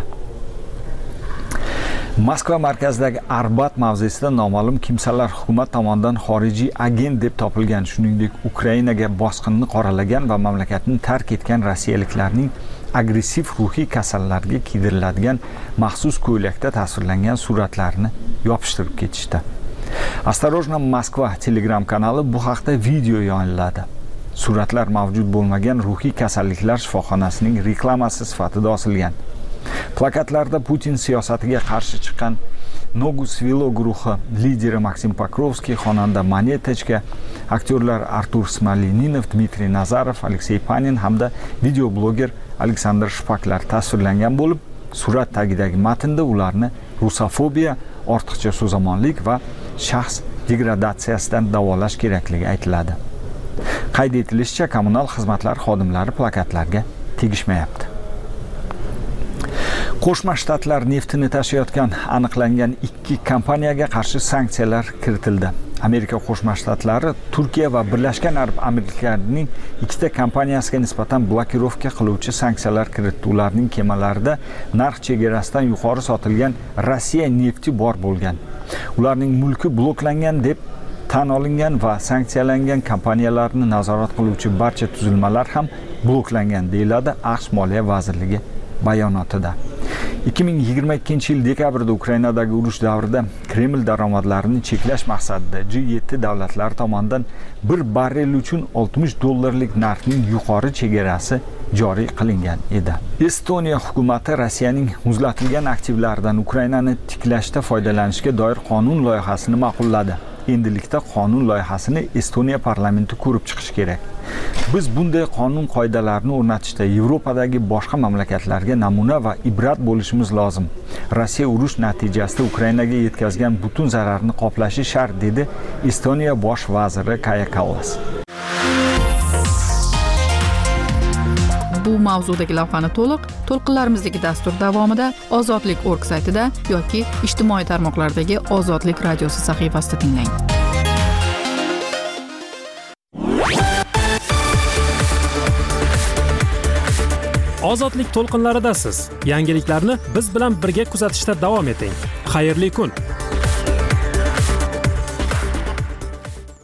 Moskva markazidagi Arbat mavzesida noma'lum kimsalar hukumat tomonidan xorijiy agent deb topilgan, shuningdek Ukrainaga bosqinni qoralagan va mamlakatni tark etgan rossiyaliklarning agressiv ruhiy kasallarga kiydiriladigan maxsus ko'ylakda tasvirlangan suratlarini yopishtirib ketishdi. Осторожно, Moskva Telegram kanali bu haqda video yo'lladi. Suratlar mavjud bo'lmagan ruhiy kasalliklar shifoxonasining reklamasi sifatida osilgan. Plakatlarda Putin siyosatiga qarshi chiqqan Nogu Svilo guruhi lideri Maksim Pokrovskiy, xonanda Monetechka, aktyorlar Artur Smoleninov, Dmitriy Nazarov, Aleksey Panin hamda videobloger Aleksandr Shpaklar tasvirlangan bo'lib, surat tagidagi matnda ularni rusofobiya, ortiqcha so'zamonlik va shaxs degradatsiyasidan davolash kerakligi aytiladi. Qayd etilishicha, kommunal xizmatlar xodimlari plakatlarga tegishmayapti. Qo'shma Shtatlar neftini tashiyotgan aniqlangan 2 kompaniyaga qarshi sanksiyalar kiritildi. Amerika Qo'shma Shtatlari Turkiya va Birlashgan Arab Amirliklarining ikkita kompaniyasiga nisbatan blokirovka qiluvchi sanksiyalar kiritdi. Ularning kemalarida narx chegarasidan yuqori sotilgan Rossiya nefti bor bo'lgan. Ularning mulki bloklangan deb tan olingan va sanksiyalangan kompaniyalarni nazorat qiluvchi barcha tuzilmalar ham bloklangan, deyiladi AQSh Moliya vazirligi bayonotida. 2022 yil dekabrda Ukrainadagi urush davrida Kreml daromadlarini cheklash maqsadida G7 davlatlari tomonidan bir barrel uchun $60 narxning yuqori chegarasi joriy qilingan edi. Estoniya hukumati Rossiyaning muzlatilgan aktivlaridan Ukrainani tiklashda foydalanishga doir qonun loyihasini ma'qulladi. Endilikda qonun loyihasini Estoniya parlamenti ko'rib chiqishi kerak. Biz bunday qonun qoidalarini o'rnatishda Yevropadagi boshqa mamlakatlarga namuna va ibrat bo'lishimiz lozim. Rossiya urush natijasida Ukrainaga yetkazgan butun zararni qoplashi shart, dedi Estoniya bosh vaziri Kaja Kallas. Bu mavzudagi lavhani to'lqinlarimizdagi dastur davomida ozodlik.org saytida yoki ijtimoiy tarmoqlardagi Ozodlik radiosi sahifasida tinglang. Ozodlik to'lqinlaridasiz. Yangiliklarni biz bilan birga kuzatishda davom eting. Xayrli kun.